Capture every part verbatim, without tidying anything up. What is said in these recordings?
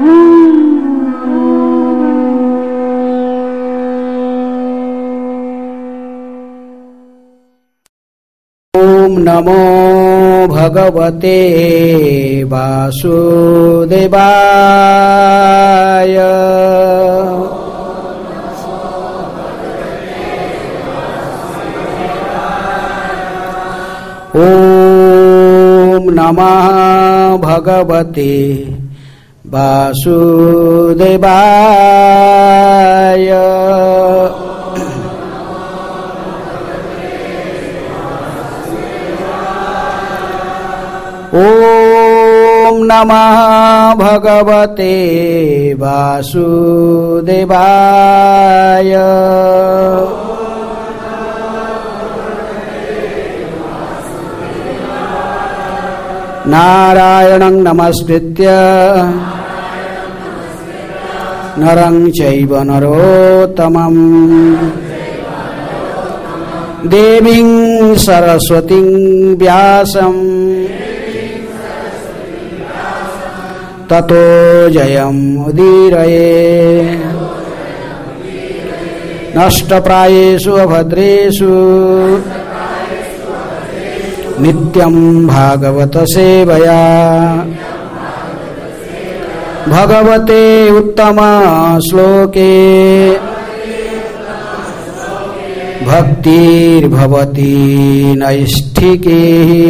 नमो भगवते वासुदेवाय। ओम नमः भगवते वासुदेवाय। ओम नमः भगवते वासुदेवाय। नारायणं नमस्कृत्य नरं चैव नरोत्तमं देवीं सरस्वतीं व्यासं ततो जयमुदीरये। नष्टप्रायेषु अभद्रेषु नित्यं भागवत सेवया भगवते उत्तम श्लोके भक्तिर्भवति नैष्ठिके।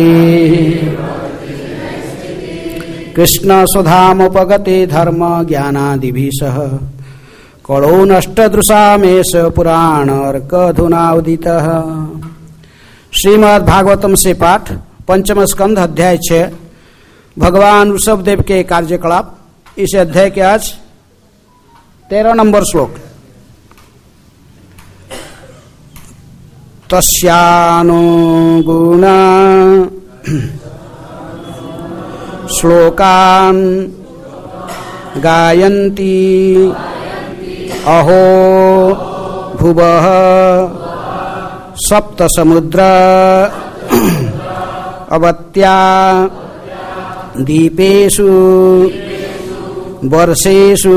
कृष्ण सुधामुपगते धर्म ज्ञानादिभिः सह कलो नष्टदृशामेष पुराण अर्कधुना उदितः। श्रीमद् भागवतम से पाठ पंचम स्कंध अध्याय छह भगवान ऋषभदेव के कार्यकलाप। इस अध्याय के आज तेरह नंबर श्लोक। तस्यानुगुणा श्लोकान् गायन्ति अहो भुवः सप्त समुद्र अवत्या दीपेषु वर्षेषु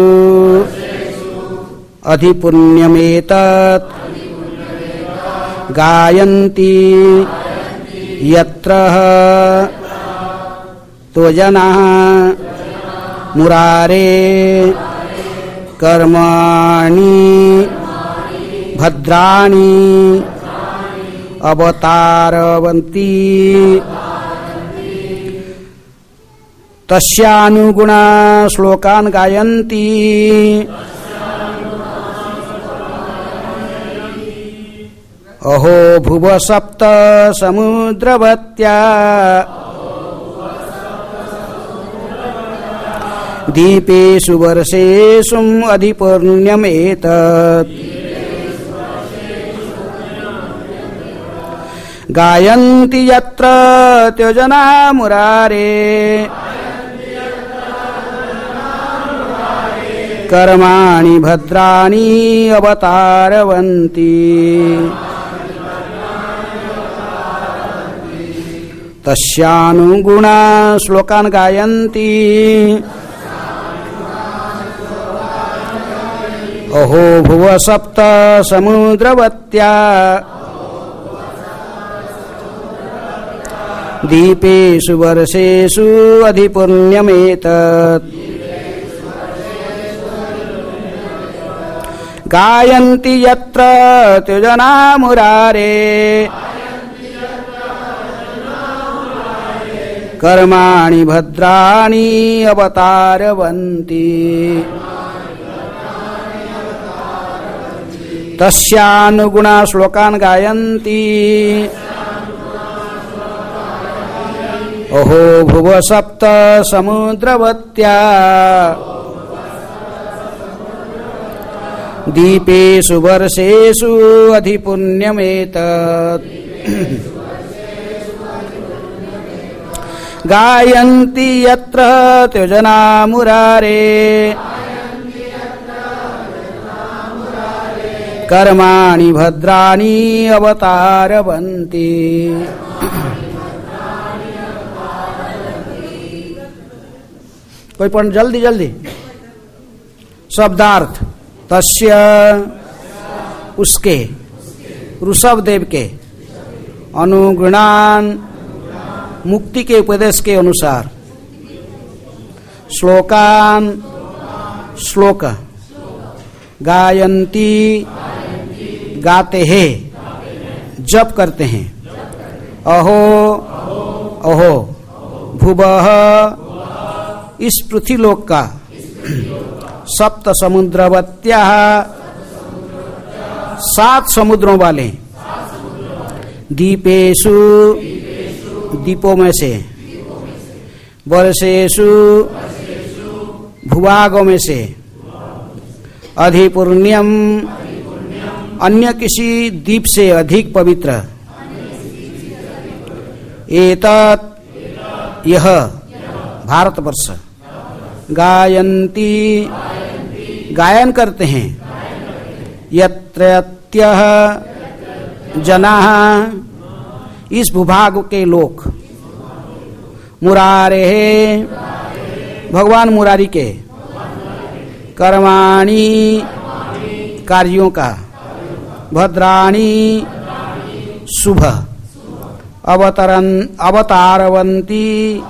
अधिपुण्यमेतत् गायन्ति यत्र त्वजनः मुरारे कर्माणि भद्राणि अवतारवन्ति। तस्यानुगुणा श्लोकान् गायन्ति अहो भुव सप्त समुद्रवत्या दीपेषु वर्षेषु अधिपुण्यमेतत् गायन्ति यत्र त्योजना मुरारे कर्माणि भद्राणि अवतारवन्ति। तस्यानुगुणा श्लोकान् गायन्ति अहो भुव सप्त समुद्रवत्या दीपेषु वर्षेषु अधिपुण्यमेतत् गायन्ति यत्र त्योजना मुरारे कर्माणि भद्राणि अवतारवन्ति। तस्यानुगुणा श्लोकान् गायन्ति अहो भुव सप्त समुद्रवत्या दीपेषु वर्षेषु अधिपुण्यमेतत् गायन्ति यत्र त्योजना मुरारे कर्माणि भद्राणि अवतारवन्ति। कोई पढ़ जल्दी जल्दी। शब्दार्थ तस्य उसके ऋषभ देव के अनुगुणान मुक्ति के उपदेश के अनुसार श्लोकान श्लोक गायन्ती गाते हैं जप करते हैं अहो अहो भुवः इस पृथ्वीलोक का सप्त समुद्रवत्या सात समुद्रों वाले दीपेशु दीपों में से वर्षेशु भूभागों में से अधिपुण्यम अन्य किसी द्वीप से अधिक पवित्र एतत् यह भारतवर्ष गायन्ती गायन करते हैं यत्र यत्यः जनाः इस भूभाग के लोक मुरारे भगवान मुरारी के कर्माणि कार्यों का भद्राणि शुभ अवतरन अवतारवंती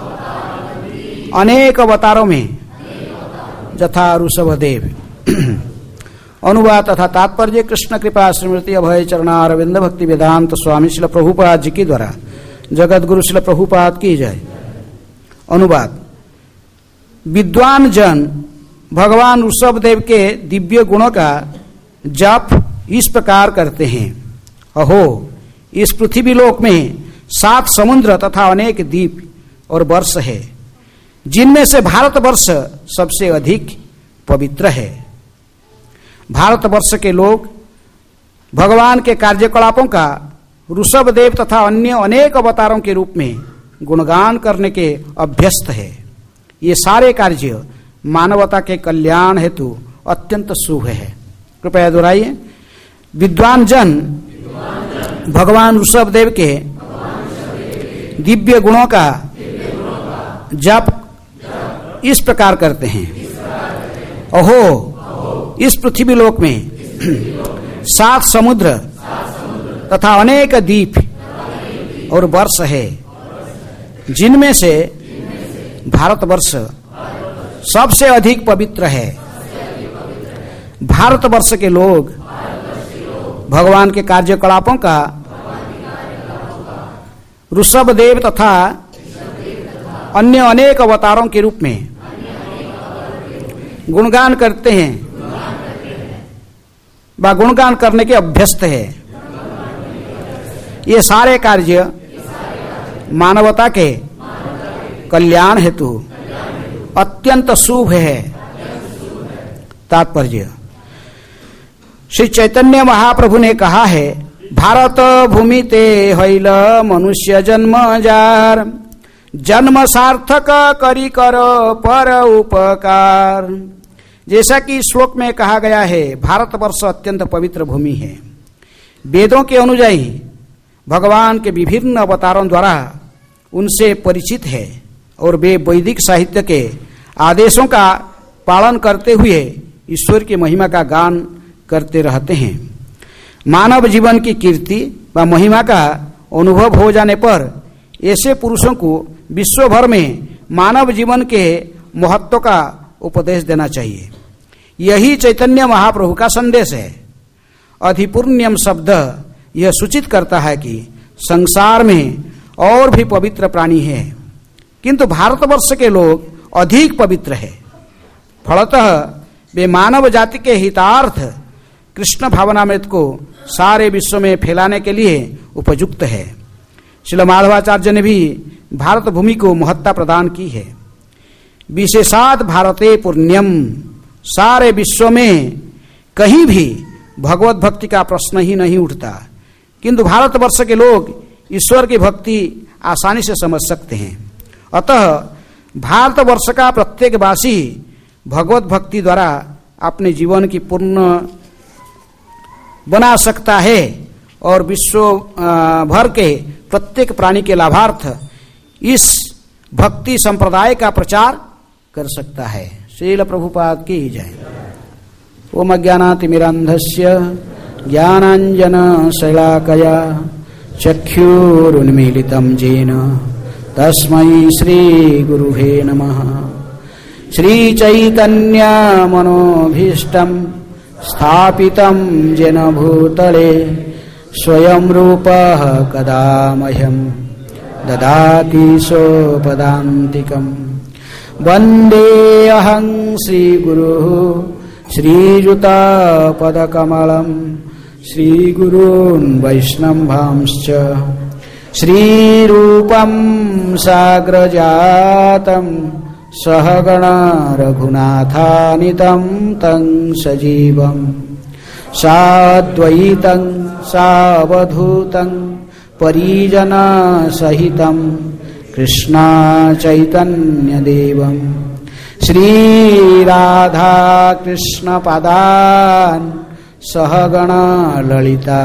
अनेक अवतारों में जथा ऋषभदेव। अनुवाद तथा तात्पर्य कृष्ण कृपा स्मृति अभय चरणारविंद भक्ति वेदांत स्वामी श्रील प्रभुपाद जी के द्वारा जगत गुरु श्रील प्रभुपाद की जय। अनुवाद विद्वान जन भगवान ऋषभदेव के दिव्य गुणों का जप इस प्रकार करते हैं। अहो इस पृथ्वी लोक में सात समुद्र तथा अनेक द्वीप और वर्ष है जिनमें से भारतवर्ष सबसे अधिक पवित्र है। भारतवर्ष के लोग भगवान के कार्यकलापों का ऋषभदेव तथा अन्य अनेक अवतारों के रूप में गुणगान करने के अभ्यस्त है। ये सारे कार्य मानवता के कल्याण हेतु अत्यंत शुभ है। कृपया दोहराइए। विद्वान जन भगवान ऋषभदेव के दिव्य गुणों का जप इस प्रकार करते हैं। अहो इस पृथ्वी लोक में सात समुद्र तथा अनेक द्वीप और वर्ष है जिनमें से भारतवर्ष सबसे अधिक पवित्र है। भारतवर्ष के लोग भगवान के कार्यकलापों का ऋषभदेव तथा अन्य अनेक अवतारों के रूप में गुणगान करते हैं व गुणगान करने के अभ्यस्त है। ये सारे कार्य मानवता के कल्याण हेतु अत्यंत शुभ है। तात्पर्य श्री चैतन्य महाप्रभु ने कहा है भारत भूमि ते हैल मनुष्य जन्म जार जन्म सार्थक करी कर पर उपकार। जैसा कि श्लोक में कहा गया है भारतवर्ष अत्यंत पवित्र भूमि है। वेदों के अनुयायी भगवान के विभिन्न अवतारों द्वारा उनसे परिचित है और वे वैदिक साहित्य के आदेशों का पालन करते हुए ईश्वर की महिमा का गान करते रहते हैं। मानव जीवन की कीर्ति व महिमा का अनुभव हो जाने पर ऐसे पुरुषों को विश्व भर में मानव जीवन के महत्व का उपदेश देना चाहिए। यही चैतन्य महाप्रभु का संदेश है। अधिपुण्यम शब्द यह सूचित करता है कि संसार में और भी पवित्र प्राणी है किंतु भारतवर्ष के लोग अधिक पवित्र है। फलतः वे मानव जाति के हितार्थ कृष्ण भावनामृत को सारे विश्व में फैलाने के लिए उपयुक्त है। श्रील माधवाचार्य ने भी भारत भूमि को महत्ता प्रदान की है। विशेषात भारते पुण्यम सारे विश्व में कहीं भी भगवत भक्ति का प्रश्न ही नहीं उठता किंतु भारतवर्ष के लोग ईश्वर की भक्ति आसानी से समझ सकते हैं। अतः भारतवर्ष का प्रत्येक वासी भगवत भक्ति द्वारा अपने जीवन की पूर्ण बना सकता है और विश्व भर के प्रत्येक प्राणी के लाभार्थ इस भक्ति संप्रदाय का प्रचार कर सकता है। श्रील प्रभुपाद की जय। ओम अज्ञानातिमिरान्धस्य ज्ञानाञ्जनशलाकया चक्षुरुन्मीलितं येन तस्मै श्रीगुरुवे नमः। श्रीचैतन्यमनोभीष्टं स्थापितं येन भूतले स्वयं रूपः कदा मह्यं ददाति सोपदान्तिकम्। वन्देऽहं श्रीगुरुः श्रीयुतापदकमलं श्रीगुरून् वैष्णवांश्च श्रीरूपं साग्रजातं सहगणा रघुनाथान्वितं तं सजीवं साद्वैतं सावधूतं परिजनसहितं कृष्णा चैतन्यदेवं श्रीराधा कृष्णपदान् सहगणा ललिता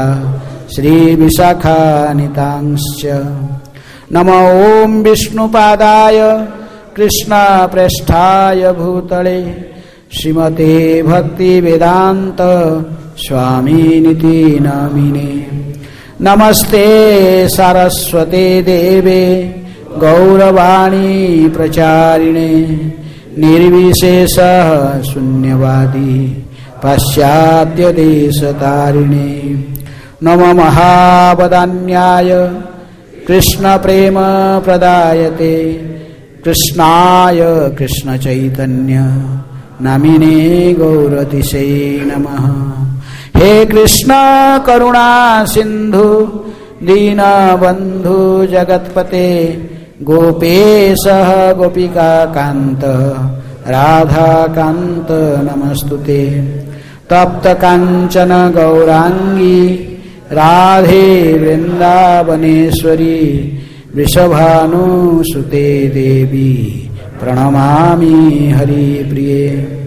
श्रीविशाखान्वितांश्च। नमो ॐ विष्णुपादाय कृष्णप्रेष्ठाय भूतले श्रीमते भक्तिवेदान्त स्वामिनिति नामिने। नमस्ते सरस्वते देवे गौरवाणी प्रचारिणे निर्विशेषः शून्यवादी पाश्चात्य देशतारिणे। नमो महावदान्याय कृष्ण प्रेम प्रदायते कृष्णाय कृष्ण चैतन्य नामिने गौरतिशे नमः। हे कृष्ण करुणा सिंधु दीनबंधु जगत्पते गोपेशः गोपिका कांत राधा कांत नमस्तुते। तप्त कांचन गौरांगी राधे वृंदावनेश्वरी वृषभानुसुते देवी प्रणमामि हरिप्रिये।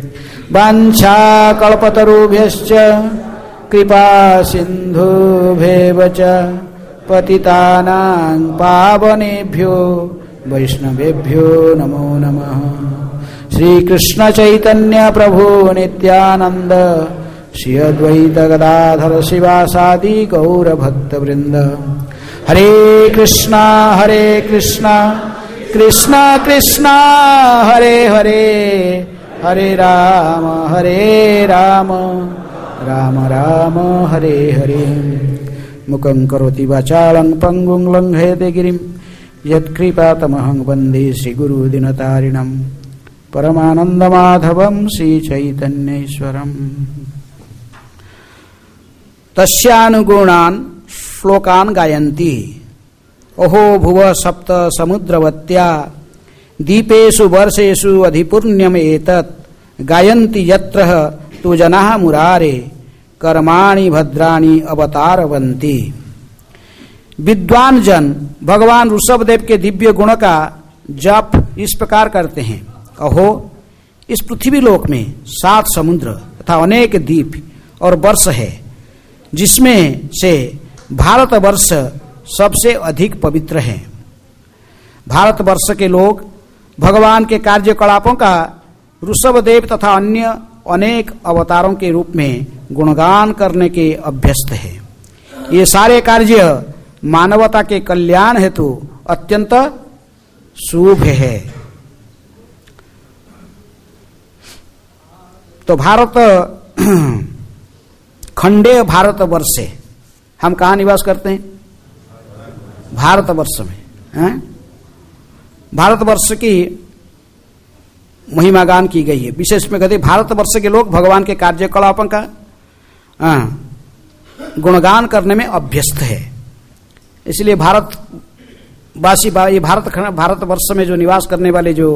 वाञ्छाकल्पतरुभ्यश्च कृपा सिन्धुभ्येव च पतितानां पावनेभ्यो वैष्णवेभ्यो नमो नमः। श्री कृष्ण चैतन्य प्रभु नित्यानंद श्री अद्वैत गदाधर शिवासादि गौर भक्त वृंद। हरे कृष्णा हरे कृष्णा कृष्णा कृष्णा हरे हरे हरे राम हरे राम राम राम हरे हरे। मुखं करोति वाचालं पंगुं लंघयते गिरिं यत्कृपातमहं वन्दे श्रीगुरुदिनतारिणं परमानन्दमाधवं श्रीचैतन्येश्वरम्। तस्यानुगुणान् श्लोकान् गायन्ति अहो भुव सप्त समुद्रवत्या दीपेषु वर्षेषु अधिपुण्यम् एतत् गायन्ति यत्र तु जनाः मुरारे कर्माणि भद्राणि अवतारवन्ति। विद्वान जन भगवान ऋषभदेव के दिव्य गुण का जप इस प्रकार करते हैं। अहो इस पृथ्वी लोक में सात समुद्र तथा अनेक द्वीप और वर्ष है जिसमें से भारतवर्ष सबसे अधिक पवित्र है। भारतवर्ष के लोग भगवान के कार्यकलापों का ऋषभदेव तथा अन्य अनेक अवतारों के रूप में गुणगान करने के अभ्यस्त है। ये सारे कार्य मानवता के कल्याण हेतु अत्यंत शुभ है। तो भारत खंडे भारतवर्ष से हम कहाँ निवास करते हैं? भारतवर्ष में हैं? भारतवर्ष की महिमा गान की गई है। विशेष में कहते भारतवर्ष के लोग भगवान के कार्यकलापों का गुणगान करने में अभ्यस्त है। इसलिए भारतवासी ये भारत भारतवर्ष में जो निवास करने वाले जो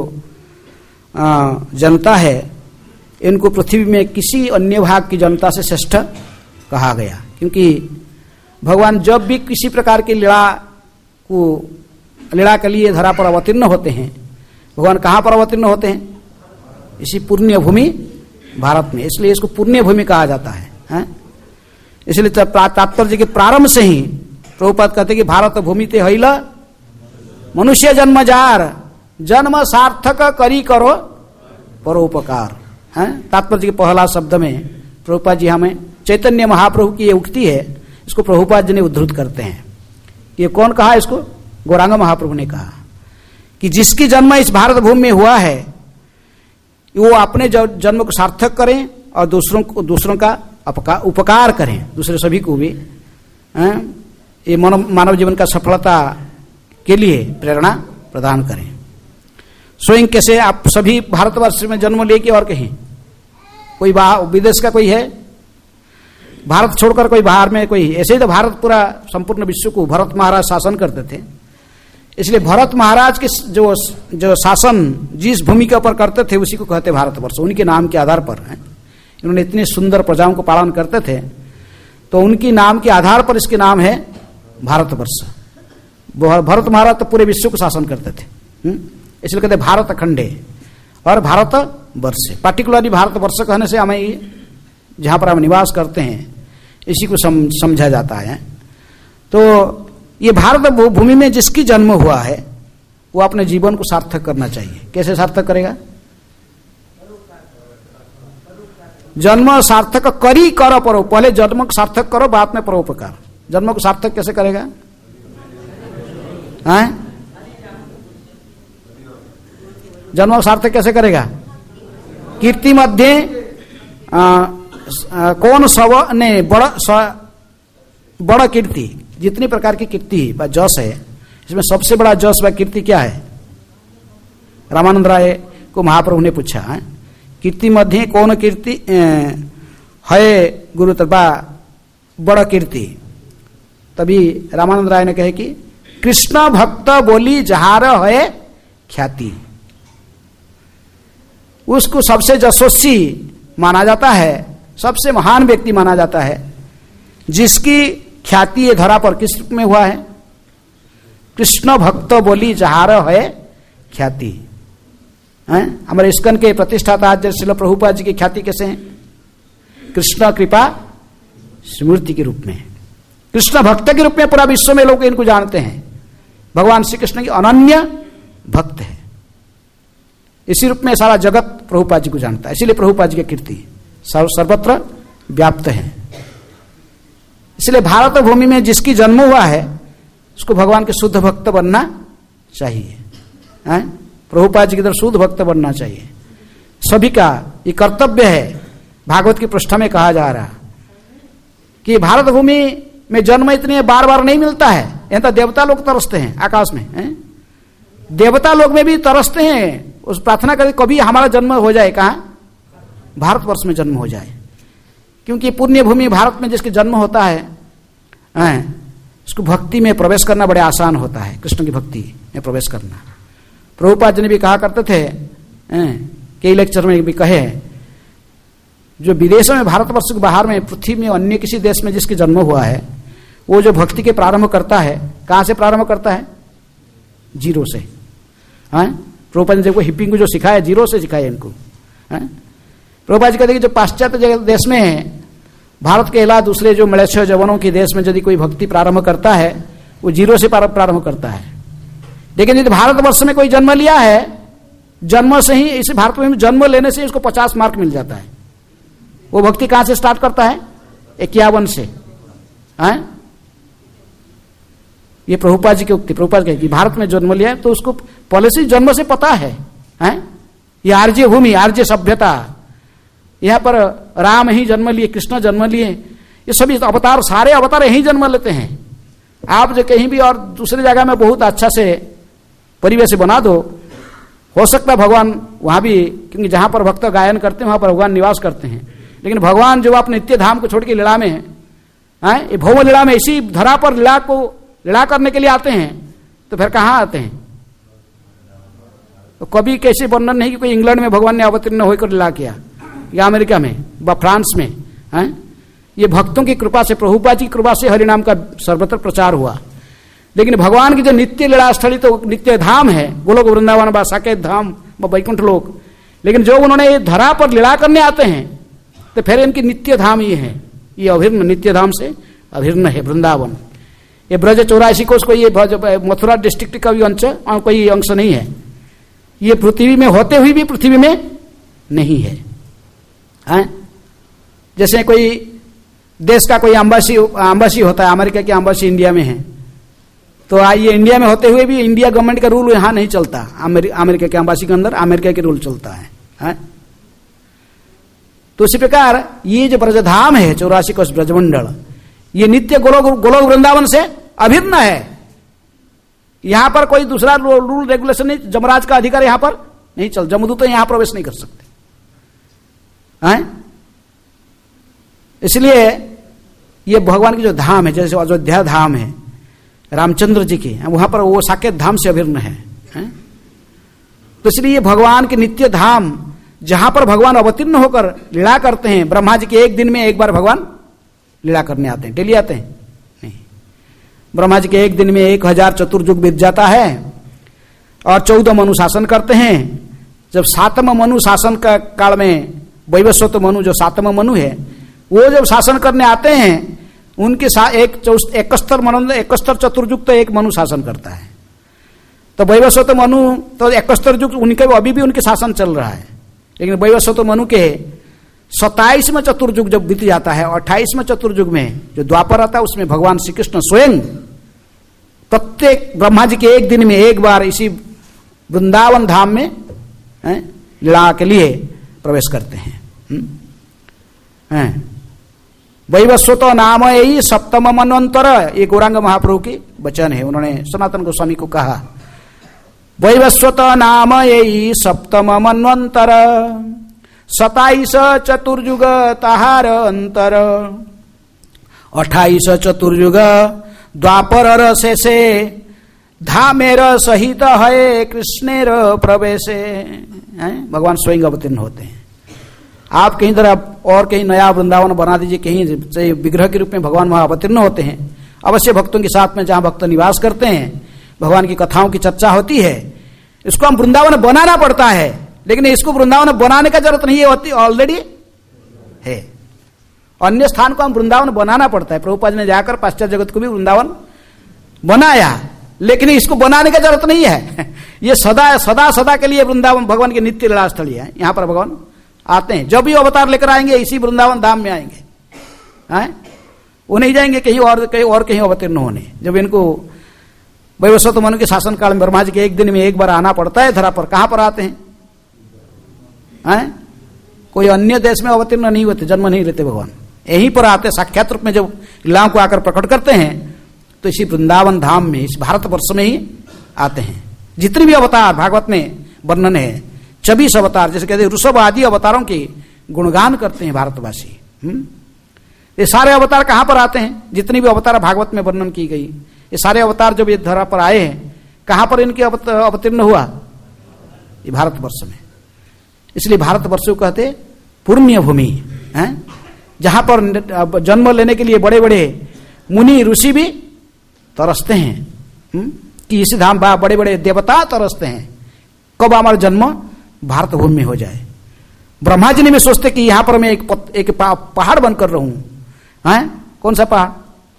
जनता है इनको पृथ्वी में किसी अन्य भाग की जनता से श्रेष्ठ कहा गया, क्योंकि भगवान जब भी किसी प्रकार की लीला को लीला के लिए धरा पर अवतीर्ण होते हैं, भगवान कहाँ पर अवतीर्ण होते हैं? इसी पुण्य भूमि भारत में। इसलिए इसको पुण्य भूमि कहा जाता है, है? इसलिए तात्पर्य के प्रारंभ से ही प्रभुपाद कहते कि भारत भूमि ते हईला मनुष्य जन्म जार जन्म सार्थक करी करो परोपकार। है तात्पर्य के पहला शब्द में प्रभुपाद जी हमें चैतन्य महाप्रभु की ये उक्ति है, इसको प्रभुपाद जी ने उद्धृत करते हैं। ये कौन कहा इसको? गौरांग महाप्रभु ने कहा कि जिसकी जन्म इस भारत भूमि में हुआ है वो अपने जन्म को सार्थक करें और दूसरों को दूसरों का उपकार करें, दूसरे सभी को भी ये मानव जीवन का सफलता के लिए प्रेरणा प्रदान करें। स्वयं कैसे आप सभी भारतवर्ष में जन्म लेके और कहीं कोई बाहर विदेश का कोई है, भारत छोड़कर कोई बाहर में कोई, ऐसे ही तो भारत पूरा संपूर्ण विश्व को भरत महाराज शासन करते थे। इसलिए भरत महाराज के जो जो शासन जिस भूमि के ऊपर करते थे उसी को कहते भारतवर्ष, उनके नाम के आधार पर है। इन्होंने इतनी सुंदर प्रजाओं को पालन करते थे तो उनकी नाम के आधार पर इसके नाम है भारतवर्ष। भरत महाराज तो पूरे विश्व को शासन करते थे, इसलिए कहते भारत खंडे और भारत वर्ष। पार्टिकुलरली भारतवर्ष कहने से हमें जहां पर हम निवास करते हैं इसी को सम, समझा जाता है। तो ये भारत भूमि में जिसकी जन्म हुआ है वो अपने जीवन को सार्थक करना चाहिए। कैसे सार्थक करेगा? जन्म सार्थक करी करो परो, पहले जन्म को सार्थक करो बाद में परोपकार। जन्म को सार्थक कैसे करेगा? हैं? जन्म को सार्थक कैसे करेगा? कीर्ति मध्य आ, आ, कौन सव ने बड़ा बड़ा कीर्ति, जितनी प्रकार की कीर्ति व जस है इसमें सबसे बड़ा जस व कीर्ति क्या है? रामानंद राय को महाप्रभु ने पूछा है, कीर्ति मध्य कौन कीर्ति है गुरु तबा बड़ा कीर्ति? तभी रामानंद राय ने कहे कि कृष्ण भक्त बोली जहार है ख्याति, उसको सबसे जसोसी माना जाता है, सबसे महान व्यक्ति माना जाता है जिसकी ख्याति ये धरा पर किस रूप में हुआ है? कृष्ण भक्त बोली जहार है ख्याति। हमारे इस्कन के प्रतिष्ठाता आचार्य श्रील प्रभुपाद जी की ख्याति कैसे है? कृष्ण कृपा स्मृति के रूप में, कृष्ण भक्त के रूप में पूरा विश्व में लोग इनको जानते हैं। भगवान श्री कृष्ण की अनन्य भक्त है, इसी रूप में सारा जगत प्रभुपाद जी को जानता है। इसीलिए प्रभुपाद जी की कीर्ति सर्वत्र व्याप्त है। इसलिए भारत भूमि में जिसकी जन्म हुआ है उसको भगवान के शुद्ध भक्त बनना चाहिए। प्रभुपाद जी की तरफ शुद्ध भक्त बनना चाहिए। सभी का ये कर्तव्य है। भागवत की पृष्ठा में कहा जा रहा कि भारत भूमि में जन्म इतने बार बार नहीं मिलता है। यहां तो देवता लोग तरसते हैं आकाश में, है? देवता लोग में भी तरसते हैं, उस प्रार्थना करते कभी हमारा जन्म हो जाए, कहाँ? भारतवर्ष में जन्म हो जाए, क्योंकि पुण्य भूमि भारत में जिसके जन्म होता है, है उसको भक्ति में प्रवेश करना बड़े आसान होता है। कृष्ण की भक्ति में प्रवेश करना प्रभुपाद जी ने भी कहा करते थे, कई लेक्चर में भी कहे, जो विदेशों में भारतवर्ष के बाहर में पृथ्वी में अन्य किसी देश में जिसके जन्म हुआ है वो जो भक्ति के प्रारंभ करता है, कहां से प्रारंभ करता है? जीरो से। हाँ, प्रभुपाद जी को हिप्पिंग को जो सिखाया जीरो से सिखाया इनको। प्रभुपाद जी कहते हैं कि जो पाश्चात्य देश में है, भारत के अलावा दूसरे जो मलेशिया जवानों के देश में यदि कोई भक्ति प्रारंभ करता है वो जीरो से प्रारंभ करता है। लेकिन यदि भारतवर्ष में कोई जन्म लिया है, जन्म से ही, इसे भारत में जन्म लेने से उसको पचास मार्क मिल जाता है। वो भक्ति कहां से स्टार्ट करता है? इक्यावन से। हैं? ये प्रभुपाद जी की उक्ति। प्रभुपाद कहे कि भारत में जन्म लिया है तो उसको पहले से जन्म से पता है, हैं? ये आर्य भूमि, आर्य सभ्यता, यहां पर राम ही जन्म लिए, कृष्ण जन्म लिए, ये सभी अवतार, सारे अवतार यही जन्म लेते हैं। आप जो कहीं भी और दूसरी जगह में बहुत अच्छा से परिवेश बना दो, हो सकता है भगवान वहां भी, क्योंकि जहां पर भक्त गायन करते हैं वहां पर भगवान निवास करते हैं, लेकिन भगवान जो अपने नित्य धाम को छोड़ के लीला में है, ये भौम लीला में इसी धरा पर लीला को लीला करने के लिए आते हैं, तो फिर कहां आते हैं? तो कभी कैसे वर्णन नहीं कि कोई इंग्लैंड में भगवान ने अवतीर्ण होकर लीला किया या अमेरिका में व फ्रांस में, है? ये भक्तों की कृपा से, प्रभुपाद जी की कृपा से हरिनाम का सर्वत्र प्रचार हुआ। लेकिन भगवान की जो नित्य लीला स्थली तो नित्य धाम है, गोलोक वृंदावन व साकेत धाम व वैकुंठ लोक, लेकिन जो उन्होंने ये धरा पर लीला करने आते हैं तो फिर इनकी नित्य धाम ये है, ये अभिन्न नित्य धाम से अभिन्न है वृंदावन। ये ब्रज चौरासी कोष कोई ये मथुरा डिस्ट्रिक्ट का भी अंश कोई अंश नहीं है, ये पृथ्वी में होते हुए भी पृथ्वी में नहीं है, है? जैसे कोई देश का कोई अम्बासी अम्बासी होता है, अमेरिका की अम्बासी इंडिया में है, तो ये इंडिया में होते हुए भी इंडिया गवर्नमेंट का रूल यहां नहीं चलता। अमेरिका के अम्बासी के अंदर अमेरिका के रूल चलता है, है? तो इसी प्रकार ये जो ब्रजधाम है चौरासी कोष ब्रजमंडल, ये नित्य गोलोक गोलोक वृंदावन से अभिन्न है। यहां पर कोई दूसरा रूल रेगुलेशन नहीं, जमराज का अधिकार यहां पर नहीं चल, जमदूत तो यहां प्रवेश नहीं कर सकते हैं। इसलिए ये भगवान की जो धाम है, जैसे अयोध्या धाम है रामचंद्र जी की, वहां पर वो साकेत धाम से अभिन्न है, है? तो इसलिए भगवान के नित्य धाम, जहां पर भगवान अवतीर्ण होकर लीला करते हैं। ब्रह्मा जी के एक दिन में एक बार भगवान लीला करने आते हैं, डेली आते हैं नहीं। ब्रह्मा जी के एक दिन में एक हजार चतुर्युग बीत जाता है और चौदह मनु शासन करते हैं। जब सातम मनु शासन का काल में वैवस्वत मनु, जो सातम मनु है, वो जब शासन करने आते हैं, उनके एक इकहत्तर मनु इकहत्तर चतुर्युग तो एक मनु शासन करता है। तो वैवस्वत मनु तो इकहत्तर युग उनके अभी भी उनके शासन चल रहा है, लेकिन वैवस्वत मनु के सत्ताईसवें चतुर्युग जब बीत जाता है, अट्ठाईसवें चतुर्युग में जो द्वापर आता है, उसमें भगवान श्री कृष्ण स्वयं प्रत्येक ब्रह्मा जी के एक दिन में एक बार इसी वृंदावन धाम में लीला के लिए प्रवेश करते हैं। वैवस्वत नाम यही सप्तम मनवंतर, ये गौरांग महाप्रभु की वचन है। उन्होंने सनातन गोस्वामी को कहा वैवस्वत नाम यही सप्तम मनवंतर, सताईस चतुर्युग ताहार अंतर, अठाईस चतुर्युग द्वापर शेषे, धामेर सहित है कृष्णेर प्रवेशे। भगवान स्वयं अवतीर्ण होते हैं। आप कहीं तरह और कहीं नया वृंदावन बना दीजिए, कहीं विग्रह के रूप में भगवान वहां अवतीर्ण होते हैं। अवश्य भक्तों के साथ में जहां भक्त निवास करते हैं, भगवान की कथाओं की चर्चा होती है। इसको हम वृंदावन बनाना पड़ता है, लेकिन इसको वृंदावन बनाने का जरूरत नहीं है, होती ऑलरेडी है। अन्य स्थान को हम वृंदावन बनाना पड़ता है। प्रभुपाद ने जाकर पाश्चात्य जगत को भी वृंदावन बनाया, लेकिन इसको बनाने की जरूरत नहीं है। ये सदा सदा सदा के लिए वृंदावन भगवान की नित्य लीला स्थली है। यहां पर भगवान आते हैं, जब भी अवतार लेकर आएंगे इसी वृंदावन धाम में आएंगे, हैं? वो नहीं जाएंगे कहीं और कहीं और कहीं अवतीर्ण होने। जब इनको वैवस्वत मनु के शासन काल में ब्रह्मा जी के एक दिन में एक बार आना पड़ता है धरा पर, कहां पर आते हैं? हैं? कोई अन्य देश में अवतीर्ण नहीं होते, जन्म नहीं लेते भगवान, यहीं पर आते। साक्षात रूप में जब लीलाओं को आकर प्रकट करते हैं तो इसी वृंदावन धाम में, इस भारत वर्ष में ही आते हैं। जितने भी अवतार भागवत में वर्णन है, चौबीस अवतार, जैसे कहते हैं ऋषभ आदि अवतारों की गुणगान करते हैं भारतवासी। ये सारे अवतार कहां पर आते हैं? जितनी भी अवतार भागवत में वर्णन की गई, ये सारे अवतार जब ये धरा पर आए हैं, कहां पर इनके अवतीर्ण हुआ? ये भारतवर्ष में। इसलिए भारतवर्ष को कहते पुण्य भूमि है, जहां पर जन्म लेने के लिए बड़े बड़े मुनि ऋषि भी तरसते हैं कि इस धाम बड़े बड़े देवता तरसते हैं, कब हमारा जन्म भारत भूमि में हो जाए। ब्रह्मा जी ने भी सोचते कि यहां पर मैं एक, एक पहाड़ बनकर रहूं। हैं? कौन सा पहाड़?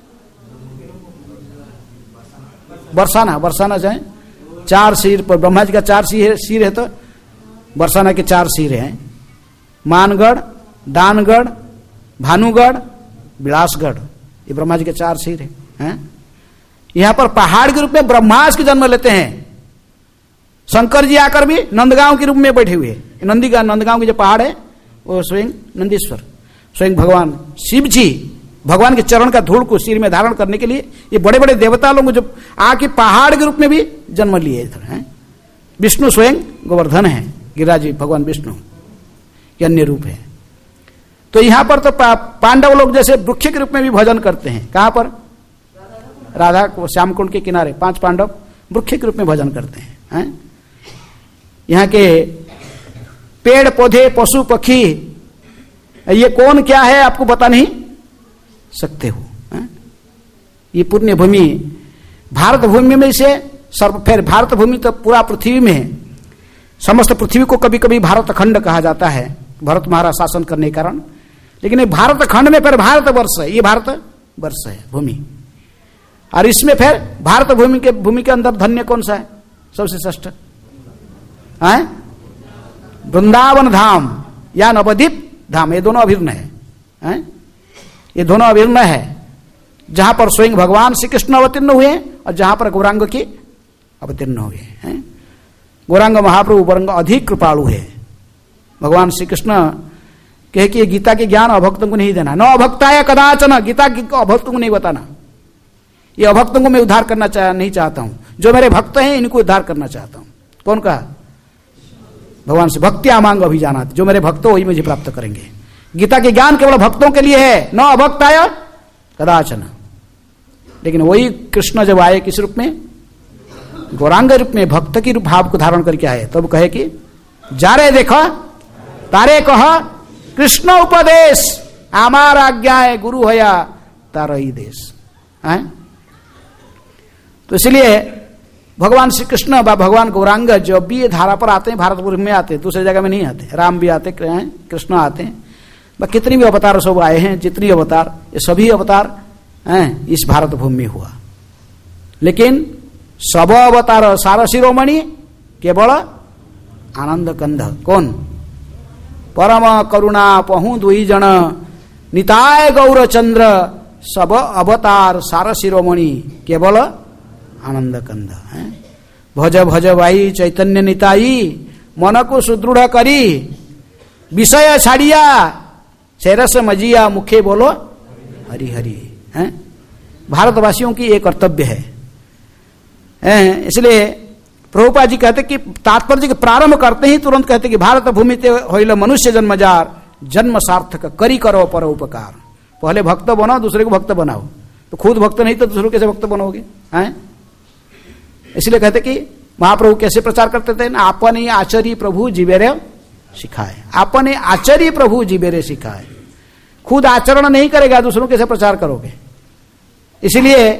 बरसाना। बरसाना जाए, चार सिर पर ब्रह्मा जी का चार सिर सिर है, तो बरसाना के चार सिर हैं। मानगढ़, दानगढ़, भानुगढ़, विलासगढ़, ये ब्रह्मा जी के चार सिर है, हैं? यहां पर पहाड़ के रूप में ब्रह्मास के जन्म लेते हैं। शंकर जी आकर भी नंदगांव के रूप में बैठे हुए। नंदी का नंदगांव के जो पहाड़ है वो स्वयं नंदीश्वर, स्वयं भगवान शिव जी भगवान के चरण का धूल को सिर में धारण करने के लिए ये बड़े बड़े देवता लोग जो आके पहाड़ के रूप में भी जन्म लिए इधर हैं। विष्णु स्वयं गोवर्धन है, गिरिराज भगवान विष्णु के अन्य रूप है। तो यहां पर तो पांडव लोग जैसे वृक्ष के रूप में भी भजन करते हैं। कहां पर? राधा श्याम कुंड के किनारे पांच पांडव वृक्ष के रूप में भजन करते हैं, हैं? यहाँ के पेड़ पौधे पशु पक्षी ये कौन क्या है आपको बता नहीं सकते हो, हैं? ये पुण्य भूमि भारत भूमि में से सर्व, फिर भारत भूमि तो पूरा पृथ्वी में है। समस्त पृथ्वी को कभी कभी भारत खंड कहा जाता है, भरत महाराज शासन करने के कारण, लेकिन ये भारत खंड में फिर भारत वर्ष है, ये भारत वर्ष है भूमि। और इसमें फिर भारत भूमि के भूमि के अंदर धन्य कौन सा है सबसे श्रेष्ठ? वृंदावन धाम या नवद्वीप धाम, ये दोनों अभिन्न है। हैं? ये दोनों अभिन्न है, जहां पर स्वयं भगवान श्री कृष्ण अवतीर्ण हुए और जहां पर गौरांग की अवतीर्ण हुए हैं। गौरांग महाप्रभु वरंग अधिक कृपालु है। भगवान श्री कृष्ण कहे कि गीता के ज्ञान अभक्तों को नहीं देना, न अभक्ताय कदाचन, गीता को अभक्तों को नहीं बताना। ये अभक्तों को मैं उद्धार करना चाह नहीं चाहता हूं, जो मेरे भक्त हैं इनको उद्धार करना चाहता हूं। कौन कहा? भगवान से भक्त्या मांग अभिजानाति, जो मेरे भक्त हो वही मुझे प्राप्त करेंगे। गीता के ज्ञान केवल भक्तों के लिए है, न अभक्ताय कदाचन। लेकिन वही कृष्ण जब आए किस रूप में? गौरांग रूप में, भक्त की रूप भाव को धारण करके आए। तब कहे कि जा रे देखो तारे कह कृष्ण उपदेश, आमार आज्ञा है गुरु हया तार ही देश है। तो इसलिए भगवान श्री कृष्ण व भगवान गौरांग जब भी ये धारा पर आते हैं, भारतपुर में आते हैं, दूसरी जगह में नहीं आते। राम भी आते हैं, कृष्ण आते हैं, वह कितनी भी अवतार सब आए हैं, जितनी अवतार, ये सभी अवतार हैं इस भारत भूमि में हुआ। लेकिन सब अवतार सार शिरोमणि केवल आनंद कंद कौन? परम करुणा पहु दुई जन निताय गौर चंद्र, सब अवतार सार शिरोमणि केवल आनंद कंद है। भज भज भाई चैतन्य निताई, मन को सुदृढ़ करी, विषय छाड़िया शेरस मजिया, मुखे बोलो हरि हरि है। भारतवासियों की एक कर्तव्य है, है? इसलिए प्रभुपाद जी कहते कि तात्पर्य के प्रारंभ करते ही तुरंत कहते कि भारत भूमि ते होइल मनुष्य जन्मजार, जन्म सार्थक करी करो पर उपकार। पहले भक्त बनाओ, दूसरे को भक्त बनाओ। तो खुद भक्त नहीं तो दूसरों कैसे भक्त बनोगे? हैं? इसलिए कहते कि महाप्रभु कैसे प्रचार करते थे? आपने आचार्य प्रभु जीवेरे सिखाए, आपने आचार्य प्रभु जीवेरे सिखाए। खुद आचरण नहीं करेगा, दूसरों कैसे प्रचार करोगे? इसलिए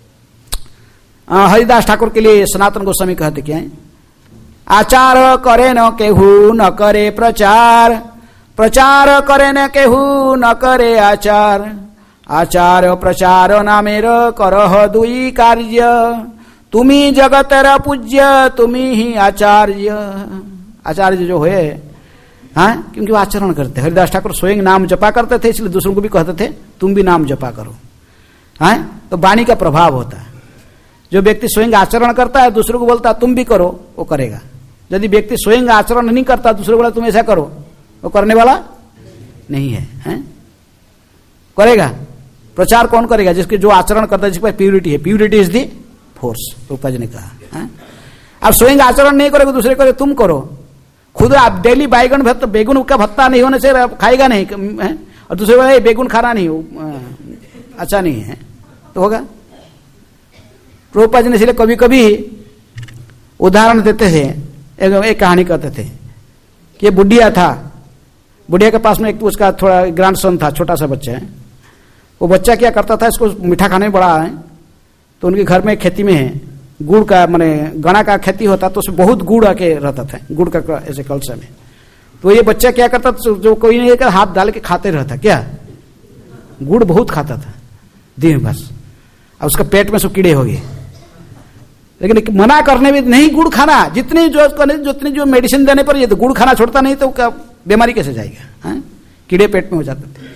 हरिदास ठाकुर के लिए सनातन गोस्वामी कहते क्या है? आचार करे न केहू न करे प्रचार, प्रचार करे न केहू न करे आचार, आचार प्रचार नामेर करह दुई कार्य, तुम्ही जगतर पूज्य तुम्ही ही आचार्य। आचार्य जो है, हाँ, क्योंकि वो आचरण करते। हरिदास ठाकुर स्वयं नाम जपा करते थे, इसलिए दूसरों को भी कहते थे तुम भी नाम जपा करो। हाँ, तो वाणी का प्रभाव होता है। जो व्यक्ति स्वयं आचरण करता है, दूसरों को बोलता है तुम भी करो, वो करेगा। यदि व्यक्ति स्वयं आचरण नहीं करता, दूसरों को बोला तुम ऐसा करो, वो करने वाला नहीं है, हैं? करेगा। प्रचार कौन करेगा? जिसके जो आचरण करता है, जिसके प्यूरिटी है। Purity is the force, Rupa ji ने कहा। अब स्वयं आचरण नहीं करोगे, दूसरे करे तुम करो। खुद आप डेली बैगन भत्ता, बेगुन का भत्ता नहीं होने से खाएगा नहीं है? और दूसरे को बेगुन खाना नहीं हो, अच्छा नहीं है तो होगा। प्रभुपाद जी ने इसलिए कभी कभी उदाहरण देते थे। एक, एक कहानी कहते थे कि बुढ़िया था, बुढ़िया के पास में एक उसका थोड़ा ग्रैंडसन था, छोटा सा बच्चा है। वो बच्चा क्या करता था, इसको मीठा खाने में बड़ा है, तो उनके घर में खेती में है गुड़ का, माने गणा का खेती होता, तो उसमें बहुत गुड़ आके रहता था, गुड़ का ऐसे कलसा में। तो ये बच्चा क्या करता, जो कोई नहीं कर हाथ डाल के खाते रहता, क्या गुड़ बहुत खाता था दिन बस। अब उसका पेट में सब कीड़े हो गए। लेकिन मना करने में नहीं गुड़ खाना, जितनी जो जितनी जो मेडिसिन देने पर ये तो गुड़ खाना छोड़ता नहीं, तो क्या बीमारी कैसे जाएगा? है? कीड़े पेट में हो जाते थे।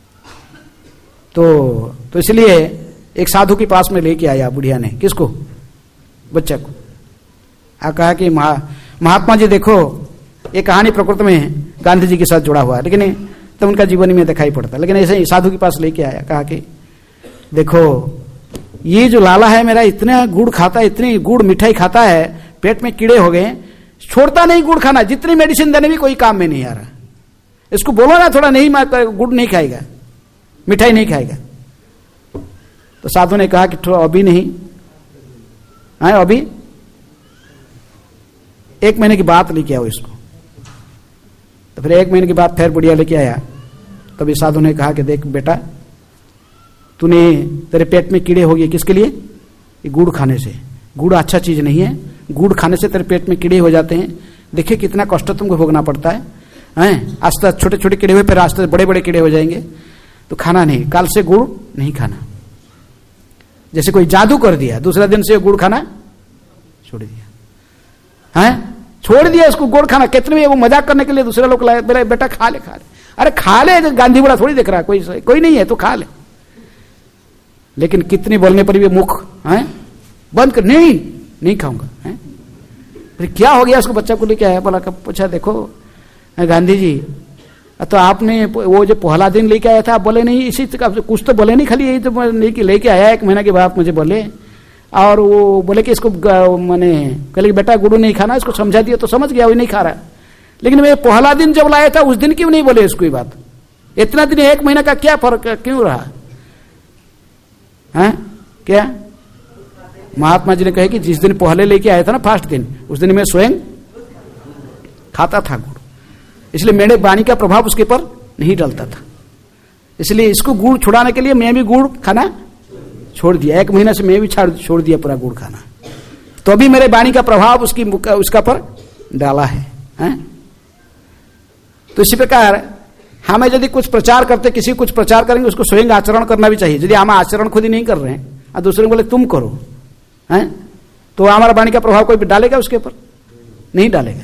तो तो इसलिए एक साधु के पास में लेके आया बुढ़िया ने, किसको? बच्चा को। आ कहा कि महात्मा जी देखो, ये कहानी प्रकृति में गांधी जी के साथ जुड़ा हुआ है, लेकिन तो उनका जीवन में दिखाई पड़ता। लेकिन ऐसे ही साधु के पास लेके आया, कहा कि देखो ये जो लाला है मेरा, इतना गुड़ खाता है, इतनी गुड़ मिठाई खाता है, पेट में कीड़े हो गए, छोड़ता नहीं गुड़ खाना, जितनी मेडिसिन देने भी कोई काम में नहीं आ रहा। इसको बोलो ना थोड़ा, नहीं गुड़ नहीं खाएगा, मिठाई नहीं खाएगा। तो साधु ने कहा कि थोड़ा अभी नहीं है, अभी एक महीने की बात लेके आओ इसको। तो फिर एक महीने के बाद फिर बुढ़िया लेके आया। तभी साधु ने कहा कि देख बेटा, तूने तेरे पेट में कीड़े हो गए, किसके लिए? ये गुड़ खाने से। गुड़ अच्छा चीज नहीं है, गुड़ खाने से तेरे पेट में कीड़े हो जाते हैं। देखिए कितना कष्ट तुमको भोगना पड़ता है, हैं? आज तक छोटे छोटे कीड़े हुए, फिर आज तक बड़े बड़े कीड़े हो जाएंगे। तो खाना नहीं, कल से गुड़ नहीं खाना। जैसे कोई जादू कर दिया, दूसरा दिन से गुड़ खाना छोड़ दिया, हैं? छोड़ दिया इसको गुड़ खाना। कितने में वो मजाक करने के लिए दूसरे लोग लाए, बेटा खा ले खा ले, अरे खा ले, गांधी बड़ा थोड़ी दिख रहा है, कोई कोई नहीं है तो खा ले। लेकिन कितने बोलने पर भी मुख है बंद कर, नहीं नहीं खाऊंगा है। फिर क्या हो गया, उसको बच्चा को लेके आया, बोला पूछा देखो गांधी जी तो आपने वो जो पहला दिन लेके आया था आप बोले नहीं, इसी कुछ तो बोले नहीं, खाली यही तो लेके आया एक महीना के बाद मुझे बोले। और वो बोले कि इसको मैंने कल बेटा गुरु नहीं खाना, इसको समझा दिया तो समझ गया, वो नहीं खा रहा। लेकिन मैं पहला दिन जब लाया था उस दिन क्यों नहीं बोले इसको बात? इतना दिन एक महीना का क्या फर्क क्यों रहा है? क्या महात्मा जी ने कहे कि जिस दिन पहले लेके आया था ना फर्स्ट दिन, उस दिन मैं स्वयं खाता था गुड़, इसलिए मेरे वाणी का प्रभाव उसके पर नहीं डलता था। इसलिए इसको गुड़ छुड़ाने के लिए मैं भी गुड़ खाना छोड़ दिया, एक महीना से मैं भी छोड़ दिया पूरा गुड़ खाना, तो अभी मेरे वाणी का प्रभाव उसकी उसका पर डाला है, है? तो इसी प्रकार हमें यदि कुछ प्रचार करते, किसी कुछ प्रचार करेंगे उसको स्वयं आचरण करना भी चाहिए। यदि हम आचरण खुद ही नहीं कर रहे हैं और दूसरे को बोले तुम करो, हैं, तो हमारा वाणी का प्रभाव कोई डालेगा उसके ऊपर? नहीं डालेगा।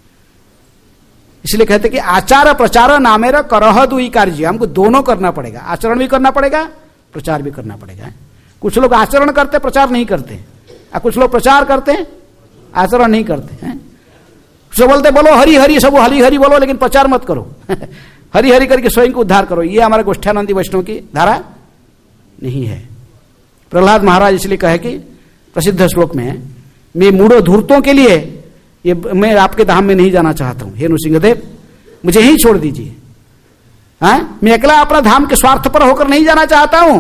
इसलिए कहते कि आचार प्रचार नामेर करह दुई कार्य, हमको दोनों करना पड़ेगा, आचरण भी करना पड़ेगा, प्रचार भी करना पड़ेगा। कुछ लोग आचरण करते प्रचार नहीं करते, और कुछ लोग प्रचार करते आचरण नहीं करते हैं। सब बोलते बोलो हरि हरि, सब हरि हरि बोलो लेकिन प्रचार मत करो हरि हरि करके स्वयं को उद्धार करो, ये हमारे गोष्ठानंदी वैष्णव की धारा नहीं है। प्रहलाद महाराज इसलिए कहे कि प्रसिद्ध श्लोक में, मैं मूढ़ो धूर्तों के लिए ये मैं आपके धाम में नहीं जाना चाहता हूं, हे नृसिंहदेव मुझे ही छोड़ दीजिए। हाँ, मैं अकेला अपना धाम के स्वार्थ पर होकर नहीं जाना चाहता हूं।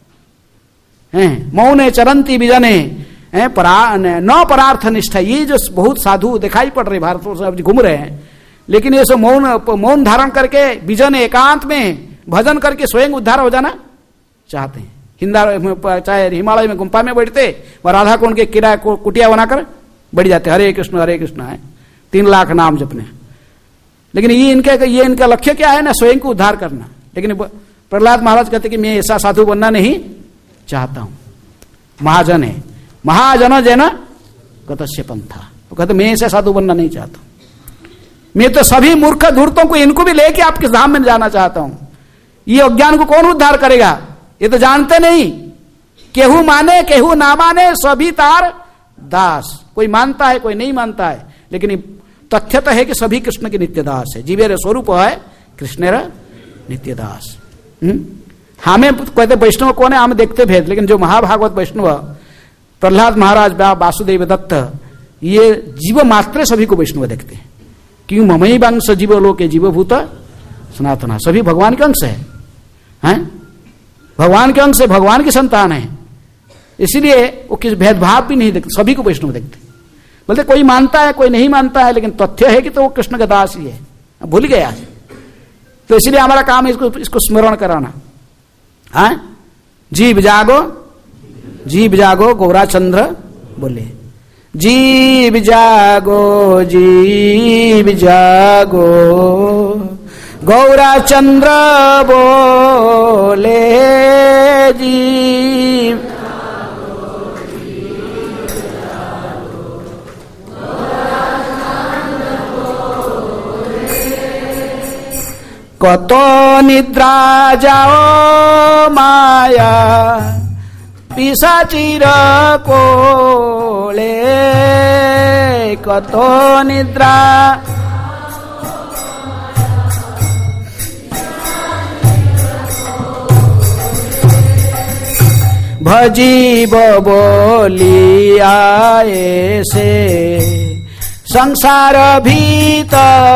मौन चरंती बिजने परा न परार्थ निष्ठा, ये जो बहुत साधु दिखाई पड़ रहे भारत में घूम रहे हैं, लेकिन ये सब मौन मौन धारण करके विजन एकांत में भजन करके स्वयं उद्धार हो जाना चाहते हैं। हिंदा चाहे हिमालय में गुम्फा में बैठते व राधा कुंड के किराए को कुटिया बनाकर बैठ जाते, हरे कृष्ण हरे कृष्ण है, तीन लाख नाम जपने। लेकिन ये इनका ये इनका लक्ष्य क्या है ना, स्वयं को उद्धार करना। लेकिन प्रहलाद महाराज कहते कि मैं ऐसा साधु बनना नहीं चाहता हूं। महाजन है, महाजन जैन गतस्य पंथा, वो कहते मैं ऐसा साधु बनना नहीं चाहता, मैं तो सभी मूर्ख धूर्तों को इनको भी लेके आपके धाम में जाना चाहता हूं। ये अज्ञान को कौन उद्धार करेगा? ये तो जानते नहीं, केहू माने केहू ना माने सभी तार दास। कोई मानता है कोई नहीं मानता है, लेकिन तथ्य तो है कि सभी कृष्ण के नित्य दास है। जीवेर स्वरूप है कृष्णेर नित्य दास। हमें कहते वैष्णव कौन है, हम देखते भेद, लेकिन जो महाभागवत वैष्णव प्रहलाद महाराज वासुदेव दत्त, ये जीव मात्र सभी को वैष्णव देखते हैं। क्यों ममई वंश जीव लोके जीवभूत सनातना, सभी भगवान के अंश है, हैं? भगवान के अंश है, भगवान की संतान है। इसलिए वो किस भेदभाव भी नहीं देखते, सभी को वैष्णव देखते। बोलते कोई मानता है कोई नहीं मानता है, लेकिन तथ्य है कि तो वो कृष्ण का दास ही है, भूल गया। तो इसलिए हमारा काम है इसको इसको स्मरण कराना। हाँ, जीव जागो जीव जागो गौराचंद्र बोले, जीव जागो जीव जागो गौराचंद्र बोले, जीव कतो निद्रा जाओ माया पिशाचिर कोले, कतो निद्रा भजीब बोली आए से संसार भीतरे,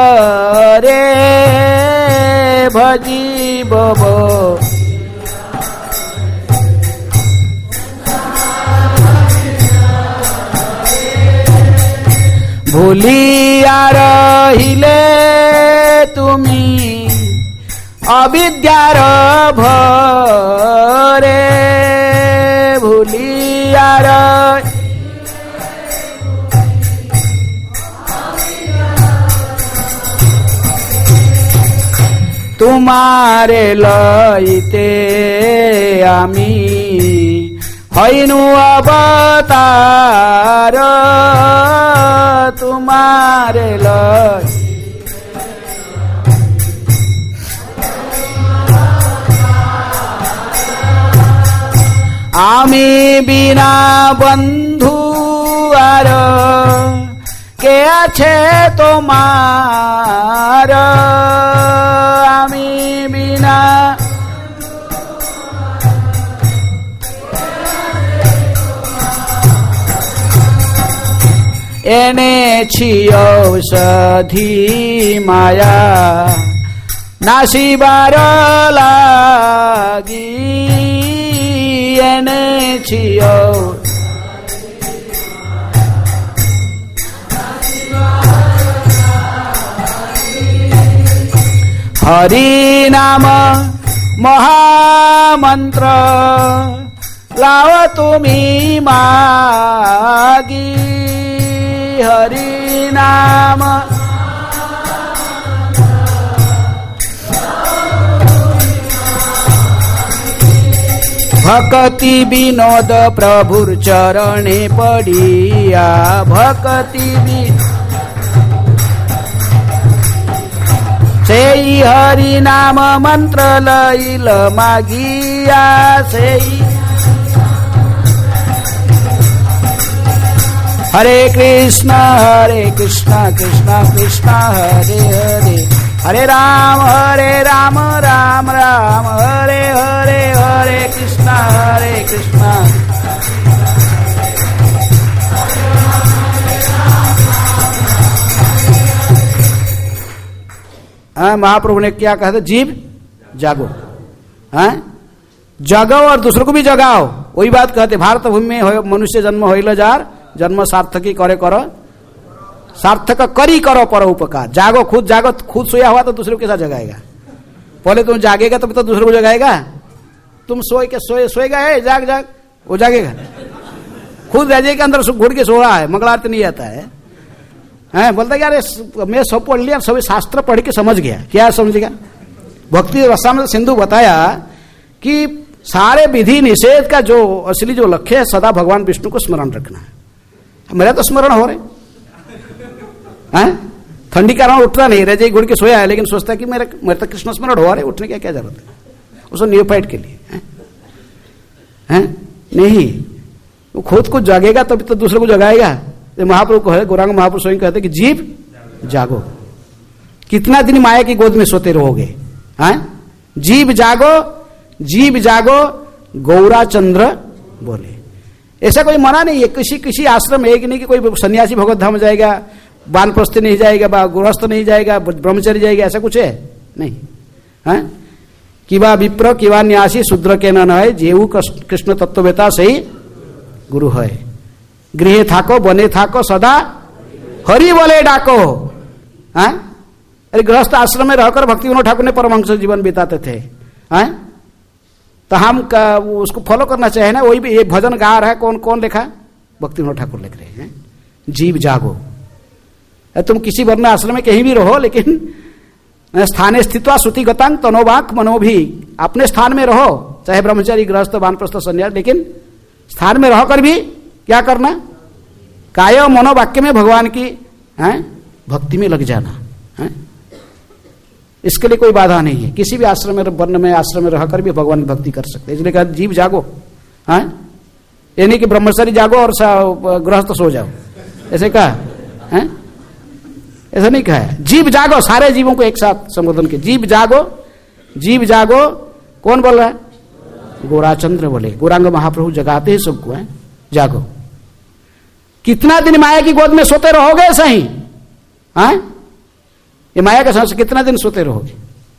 भजीब बो भूलिया रहिले तुमी अविद्यार भरे, भूलिया रह तुम्हारे लइते आमी हईनु अवतार, तुम्हारे लय আমি বিনা বন্ধু আর কে আছে তোমার, আমি বিনা এনেছি ঔষধি মায়া নাসিবার লাগি, এনেছি হরি নাম মহামন্ত্র লাও তুমি মাগি, হরি নাম भक्ति विनोद प्रभुर चरणे पड़िया, भक्ति सेई हरि नाम मंत्र लैल मागिया, सेई हरे कृष्ण हरे कृष्ण कृष्ण कृष्ण हरे हरे, हरे राम हरे राम राम राम हरे हरे, हरे कृष्ण हरे कृष्ण। हाँ, महाप्रभु ने क्या कहा था? जीव जागो, हाँ जागो और दूसरों को भी जगाओ। वही बात कहते, भारत भूमि में हो मनुष्य जन्म होइल जार, जन्म सार्थकी करे करो, सार्थक करी करो पर उपकार। जागो, खुद जागो, खुद सोया हुआ तो दूसरे को कैसा जगाएगा? पहले तुम जागेगा तब तो दूसरे को जगाएगा। तुम सोए के सोए सोएगा है, जाग जाग वो जागेगा। खुद रजे के अंदर घुड़ के सो रहा है, मंगल आरती नहीं आता है, हैं बोलता यार मैं सब पढ़ लिया, सभी शास्त्र पढ़ के समझ गया। क्या समझेगा? भक्ति रसामृत सिंधु बताया कि सारे विधि निषेध का जो असली जो लक्ष्य है, सदा भगवान विष्णु को स्मरण रखना है। मेरा तो स्मरण हो रहे हैं, ठंडी का कारण उठता नहीं, रजाई घुड़ के सोया है, लेकिन सोचता है कि मेरे मेरे तो कृष्ण स्मरण हो रहे, उठने की क्या जरूरत है उसको नियोफाइट के लिए, हैं हैं नहीं, वो खुद को जागेगा तभी तो दूसरे को जगाएगा। महाप्रभु को है, गौरांग महाप्रभु स्वयं कहते कि जीव जागो, कितना दिन माया की गोद में सोते रहोगे? हैं जीव जागो, जीव जागो, गौरा चंद्र बोले। ऐसा कोई मना नहीं है, किसी किसी आश्रम एक नहीं कि कोई सन्यासी भगवत धाम जाएगा, वानप्रस्थी नहीं जाएगा, गृहस्थ नहीं जाएगा, ब्रह्मचर्य जाएगा, ऐसा कुछ है नहीं। हैं किवा विप्र किवा न्यासी शूद्र के न है, जेऊ कृष्ण तत्ववेता सही गुरु है। गृह थाको बने थाको सदा हरि बोले डाको। हैं अरे गृहस्थ आश्रम में रहकर भक्ति विनोद ठाकुर ने परमहंस जीवन बिताते थे, हैं तो हम का उसको फॉलो करना चाहिए ना। वही भी ये भजन गा रहा है, कौन कौन लिखा? भक्ति विनोद ठाकुर लिख रहे हैं। जीव जागो, तुम किसी वर्ण आश्रम में कहीं भी रहो, लेकिन स्थाने स्थित्वा श्रुति गतांग तनोवाक मनो भी, अपने स्थान में रहो, चाहे ब्रह्मचारी गृहस्थ वानप्रस्थ सन्यास, लेकिन स्थान में रहकर भी क्या करना? काय मनोवाक्य में भगवान की हैं भक्ति में लग जाना है। इसके लिए कोई बाधा नहीं है, किसी भी आश्रम में वर्ण में आश्रम में रहकर भी भगवान की भक्ति कर सकते हैं। इसलिए कहा जीव जागो, हैं ये नहीं कि ब्रह्मचारी जागो और गृहस्थ सो जाओ, ऐसे कहा है? ऐसा नहीं कहा है। जीव जागो, सारे जीवों को एक साथ संबोधन के, जीव जागो, जीव जागो। कौन बोल रहा है? गौराचंद्र बोले, गौरांग महाप्रभु जगाते हैं सबको, है जागो। कितना दिन माया की गोद में सोते रहोगे? सही हाँ, ये माया का संसार कितना दिन सोते रहोगे?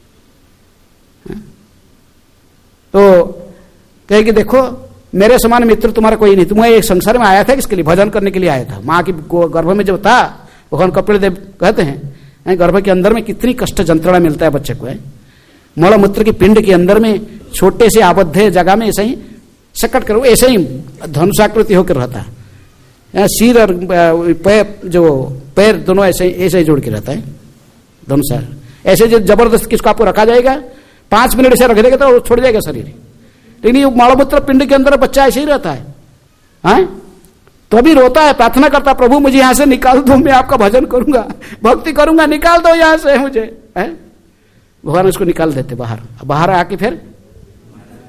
तो कहे कि देखो मेरे समान मित्र तुम्हारा कोई नहीं, तुम्हें एक संसार में आया था किसके लिए? भजन करने के लिए आया था। माँ की गर्भ में जब था, भगवान कपिल देव कहते हैं गर्भ के अंदर में कितनी कष्ट जंत्रणा मिलता है बच्चे को, है मलमूत्र की पिंड के अंदर में छोटे से आबद्ध जगह में ऐसे ही सकट करो, ऐसे ही धनुषाकृति होकर रहता है, सिर और पैर, जो पैर दोनों ऐसे ऐसे ही जोड़ के रहता है धनुषा। ऐसे जो जबरदस्त किसको आपको रखा जाएगा, पांच मिनट ऐसे रख देगा तो छोड़ जाएगा शरीर, लेकिन ये मलमूत्र पिंड के अंदर बच्चा ऐसे ही रहता है, हैं तो अभी रोता है, प्रार्थना करता, प्रभु मुझे यहां से निकाल दो, मैं आपका भजन करूंगा, भक्ति करूंगा, निकाल दो यहां से मुझे, है भगवान उसको निकाल देते बाहर। बाहर आके फिर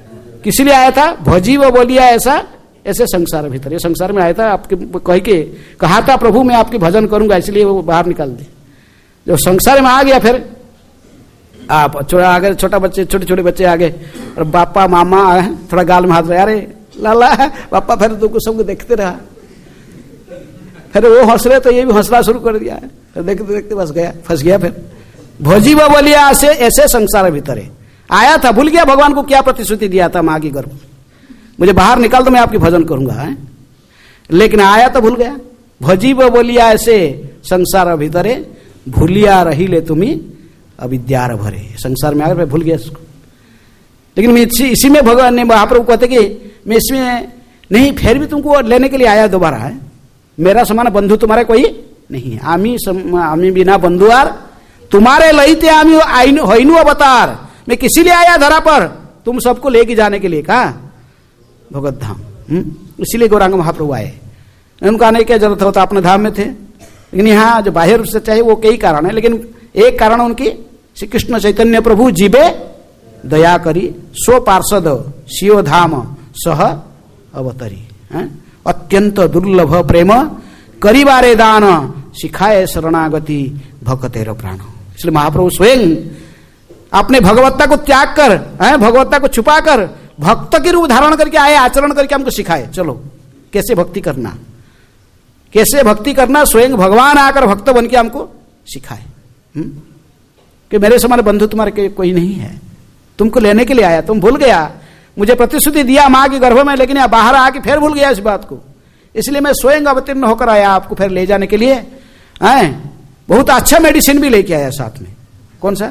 किस लिए आया था? भजी व बोलिया ऐसा ऐसे संसार भीतर, ये संसार में आया था आपके कह के कहा था प्रभु मैं आपकी भजन करूंगा, इसलिए वो बाहर निकाल दी। जो संसार में आ गया फिर आप छोटा आगे छोटा बच्चे छोटे छोटे बच्चे आगे और पापा मामा थोड़ा गाल में हाथ रहे, अरे लाला पापा, फिर तुमको सबको देखते रहा, फिर वो हंस रहे तो ये भी हंसना शुरू कर दिया है, फिर देखते देखते बस गया, फंस गया। फिर भोजी व बोलिया से ऐसे संसार भीतर है आया था, भूल गया भगवान को क्या प्रतिश्रुति दिया था माँ की गर्भ में, मुझे बाहर निकाल दो मैं आपकी भजन करूंगा है? लेकिन आया तो भूल गया। भजी व बोलिया ऐसे संसार भीतरे भूलिया रही ले तुम्हें अविद्यार भरे, संसार में आकर मैं भूल गया इसको। लेकिन मैं इसी, इसी में भगवान ने महाप्रभु कहते कि मैं इसमें नहीं, फिर भी तुमको लेने के लिए आया दोबारा है, मेरा समान बंधु तुम्हारे कोई नहीं है, आमी सम, आमी बिना बंधु आर तुम्हारे लईते आमी होइनु अवतार, मैं किसी लिए आया धरा पर तुम सबको लेके जाने के लिए, कहा भगवत धाम, इसीलिए गौरांग महाप्रभु आए। उनका आने की जरूरत होता, अपने धाम में थे, लेकिन यहाँ जो बाह्य रूप से चाहे वो कई कारण है, लेकिन एक कारण उनकी श्री कृष्ण चैतन्य प्रभु जीवे दया करी सो पार्षद शिव धाम सह अवतरी, अत्यंत दुर्लभ प्रेम करिबारे दान सिखाए शरणागति भक्तेर प्राण। इसलिए महाप्रभु स्वयं अपने भगवत्ता को त्याग कर, भगवत्ता को छुपा कर भक्त के रूप धारण करके आए, आचरण करके हमको सिखाए, चलो कैसे भक्ति करना, कैसे भक्ति करना, स्वयं भगवान आकर भक्त बन के हमको सिखाए कि मेरे समान बंधु तुम्हारे के कोई नहीं है, तुमको लेने के लिए आया, तुम भूल गया, मुझे प्रतिश्रुति दिया माँ के गर्भ में, लेकिन यहाँ बाहर आके फिर भूल गया इस बात को, इसलिए मैं स्वयं अवतीर्ण होकर आया आपको फिर ले जाने के लिए। हैं बहुत अच्छा मेडिसिन भी लेके आया साथ में, कौन सा?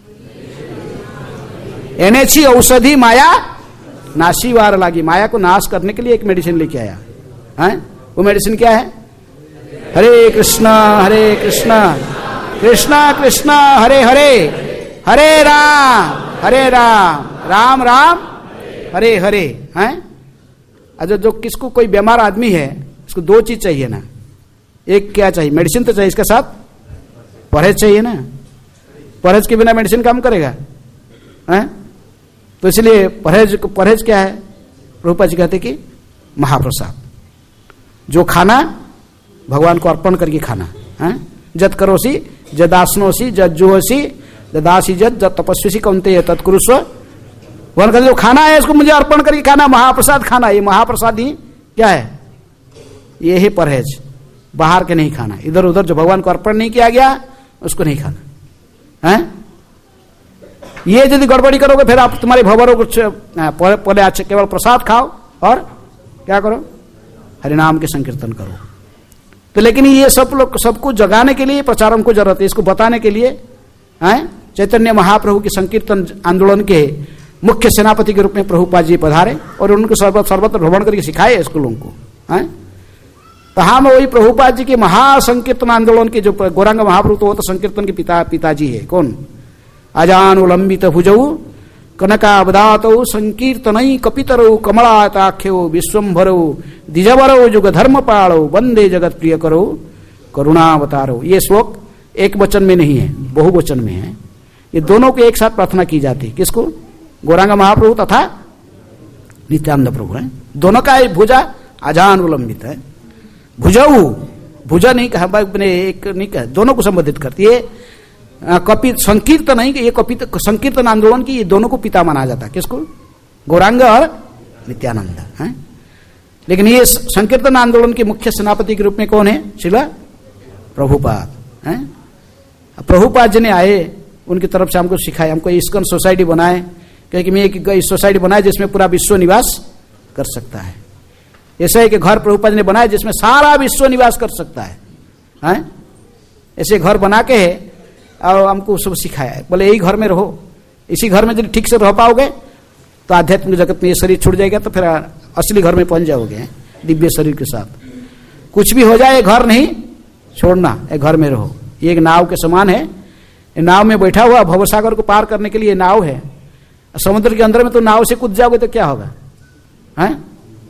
एनेची औषधि माया नाशी वार लागी, माया को नाश करने के लिए एक मेडिसिन लेके आया है। वो मेडिसिन क्या है? हरे कृष्ण हरे कृष्ण कृष्ण कृष्ण हरे हरे, हरे राम हरे राम राम राम हरे हरे। हैं अच्छा, जो किसको कोई बीमार आदमी है उसको दो चीज चाहिए ना, एक क्या चाहिए? मेडिसिन तो चाहिए, इसके साथ परहेज चाहिए ना, परहेज के बिना मेडिसिन काम करेगा? हैं तो इसलिए परहेज, परहेज क्या है? प्रभुपाद जी कहते कि महाप्रसाद, जो खाना भगवान को अर्पण करके खाना है। जद करोसी जदासनोसी जद जोसी जदासी जद जद तपस्वी कौनते तत्कुरुस्व, भगवान कहते जो खाना है इसको मुझे अर्पण करके खाना, महाप्रसाद खाना, ये महाप्रसाद ही क्या है? ये ही परहेज, बाहर के नहीं खाना, इधर उधर जो भगवान को अर्पण नहीं किया गया उसको नहीं खाना है। ये यदि गड़बड़ी करोगे फिर आप तुम्हारे भवरों को पहले अच्छे केवल प्रसाद खाओ और क्या करो? हरिनाम के संकीर्तन करो। तो लेकिन ये सब लोग, सबको जगाने के लिए प्रचारम को जरूरत है, इसको बताने के लिए हैं चैतन्य महाप्रभु के संकीर्तन आंदोलन के मुख्य सेनापति के रूप में प्रभुपाद जी पधारे और उनको सर्वत्र सर्वत्र भ्रमण करके सिखाए इसको लोगों को। हैं तो हम वही प्रभुपाद जी के महासंकीर्तन आंदोलन के जो गौरांग महाप्रभु, तो वो तो संकीर्तन के पिता पिताजी है। कौन? अजान उलंबित भुजौ कनकावदातौ संकीर्तनई कपितरौ कमलाताख्यो विश्वंभरौ द्विजवरौ जुग धर्मपालौ वंदे जगत प्रिय करो करुणावतारो। ये श्लोक एक वचन में नहीं है, बहुवचन में है। ये दोनों को एक साथ प्रार्थना की जाती है। किसको? गौरांग महाप्रभु तथा नित्यानंद प्रभु है, दोनों का भुजा अजान उलंबित है। भुजौ, भुजा नहीं कहा, एक नहीं कहा, दोनों को संबोधित करती है। कपि संकीर्तन नहीं, ये कपित संकीर्तन आंदोलन की ये दोनों को पिता माना जाता है। किसको? गौरांग और नित्यानंद है। लेकिन ये संकीर्तन आंदोलन के मुख्य सेनापति के रूप में कौन है? श्रील प्रभुपाद है। प्रभुपाद जी ने आए, उनकी तरफ से हमको सिखाया, हमको इस्कॉन सोसाइटी बनाए, क्योंकि मैं एक सोसाइटी बनाए जिसमें पूरा विश्व निवास कर सकता है। ऐसा है कि घर प्रभुपाद ने बनाया जिसमें सारा विश्व निवास कर सकता है, हैं? ऐसे घर बना के और हमको सब सिखाया है। बोले यही घर में रहो, इसी घर में यदि ठीक से रह पाओगे तो आध्यात्मिक जगत में ये शरीर छूट जाएगा, तो फिर असली घर में पहुंच जाओगे दिव्य शरीर के साथ। कुछ भी हो जाए ये घर नहीं छोड़ना, ये घर में रहो। ये एक नाव के समान है, नाव में बैठा हुआ भवसागर को पार करने के लिए नाव है। समुद्र के अंदर में तो नाव से कूद जाओगे तो क्या होगा? हैं?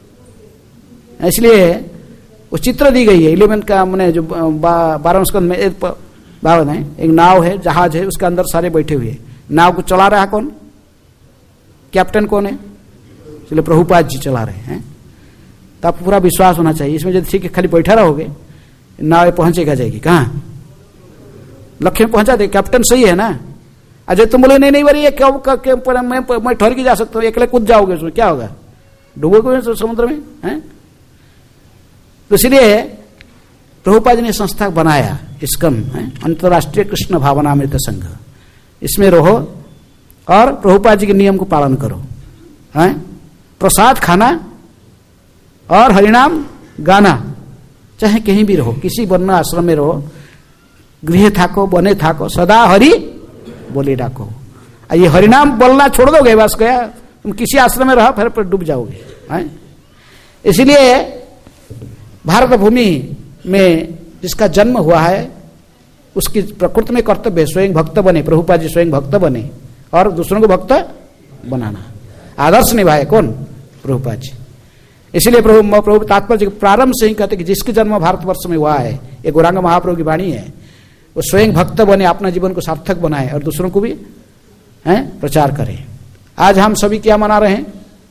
इसलिए वो चित्र दी गई है इलेवन का, मैंने जो बारहवें स्कंद में एक बावन है, एक नाव है, जहाज है, उसके अंदर सारे बैठे हुए। नाव को चला रहा कौन? कैप्टन कौन है? इसलिए प्रभुपाद जी चला रहे हैं। तो आपको पूरा विश्वास होना चाहिए इसमें। यदि ठीक है खाली बैठा रहोगे नाव पहुंचेगा जाएगी कहाँ, लक्ष्य में पहुंचा दे। कैप्टन सही है ना। अजय तुम बोले नहीं नहीं बड़ी ये क्यों मैं मैं ठहर के जा सकता हूँ, अकेले कूद जाओगे उसमें क्या होगा, डूबोगे समुद्र में हैं। तो इसलिए प्रभुपाद जी ने संस्था बनाया इस्कन है, अंतर्राष्ट्रीय कृष्ण भावनामृत संघ। इसमें रहो और प्रभुपाद जी के नियम को पालन करो हैं। प्रसाद खाना और हरिनाम गाना, चाहे कहीं भी रहो, किसी वर्ण आश्रम में रहो, गृह थाको बने थाको, सदा हरि बोले डाको। ये हरिनाम बोलना छोड़ दोगे बस गया, तुम किसी आश्रम में रहो फिर डूब जाओगे हैं। इसलिए भारत भूमि में जिसका जन्म हुआ है उसकी प्रकृति में कर्तव्य स्वयं भक्त बने। प्रभुपाद जी स्वयं भक्त बने और दूसरों को भक्त बनाना, आदर्श निभाए कौन, प्रभुपाद जी। इसलिए प्रभु प्रभु तात्पर्य प्रारंभ से ही कहते कि जिसके जन्म भारतवर्ष में हुआ है, ये गौरांग महाप्रभु की वाणी है, वो स्वयं भक्त बने, अपना जीवन को सार्थक बनाए और दूसरों को भी हैं प्रचार करें। आज हम सभी क्या मना रहे हैं,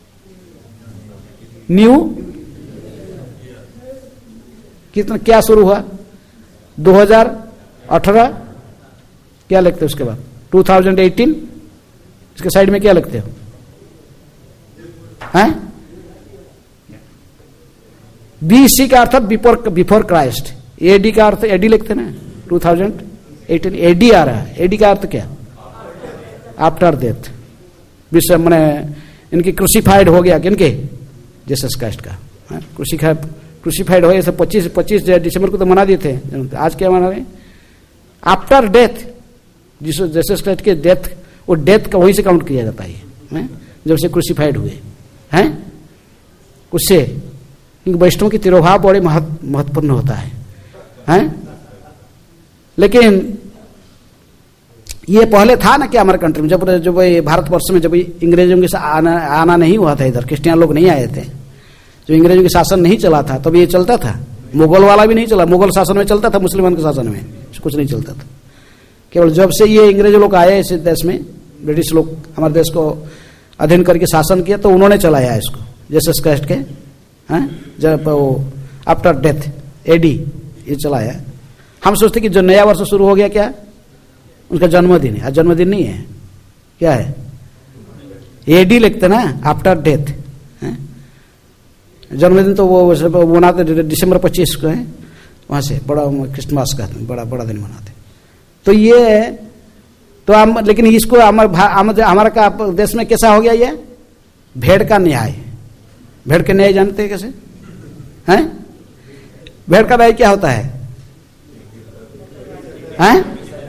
न्यू कितना क्या शुरू हुआ दो हज़ार अठारह, क्या लिखते हो उसके बाद दो हज़ार अठारह, इसके साइड में क्या लिखते हो हैं, बीसी का अर्थ बिफोर बिफोर क्राइस्ट, एडी का अर्थ एडी लिखते ना दो हज़ार अठारह, एडी आ रहा है। एडी का अर्थ क्या, आफ्टर डेथ, विश्व मैंने इनकी क्रूसिफाइड हो गया, किनके, जीसस क्राइस्ट का क्रूसिफाइड क्रूसिफाइड हो गया। पच्चीस पच्चीस दिसंबर को तो मना दिए थे, आज क्या मना रहे, आफ्टर डेथ जीसस क्राइस्ट के डेथ, वो डेथ का वहीं से काउंट किया जाता है जब से क्रूसिफाइड हुए हैं। उससे वैष्णव की तिरोभाव बड़े महत्वपूर्ण होता है हैं। लेकिन ये पहले था ना कि हमारे कंट्री में जब जब भारतवर्ष में जब अंग्रेजों के आना आना नहीं हुआ था, इधर क्रिश्चियन लोग नहीं आए थे, जो अंग्रेजों के शासन नहीं चला था, तब ये चलता था। मुगल वाला भी नहीं चला, मुगल शासन में चलता था, मुसलमान के शासन में कुछ नहीं चलता था। केवल जब से ये अंग्रेज लोग आए इस देश में, ब्रिटिश लोग हमारे देश को अधीन करके शासन किया, तो उन्होंने चलाया इसको जीसस क्राइस्ट के हैं, जब वो आफ्टर डेथ एडी ये चलाया। हम सोचते कि जो नया वर्ष शुरू हो गया क्या, उनका जन्मदिन है। आज जन्मदिन नहीं है, क्या है, एडी लिखते ना, आफ्टर डेथ। जन्मदिन तो वो मनाते दिसंबर पच्चीस को है, वहां से बड़ा क्रिसमस का बड़ा बड़ा दिन मनाते। तो ये तो हम, लेकिन इसको हमारा का देश में कैसा हो गया, ये भेड़ का न्याय। भेड़ के न्याय जानते हैं कैसे हैं, भेड़ का न्याय क्या होता है हैं?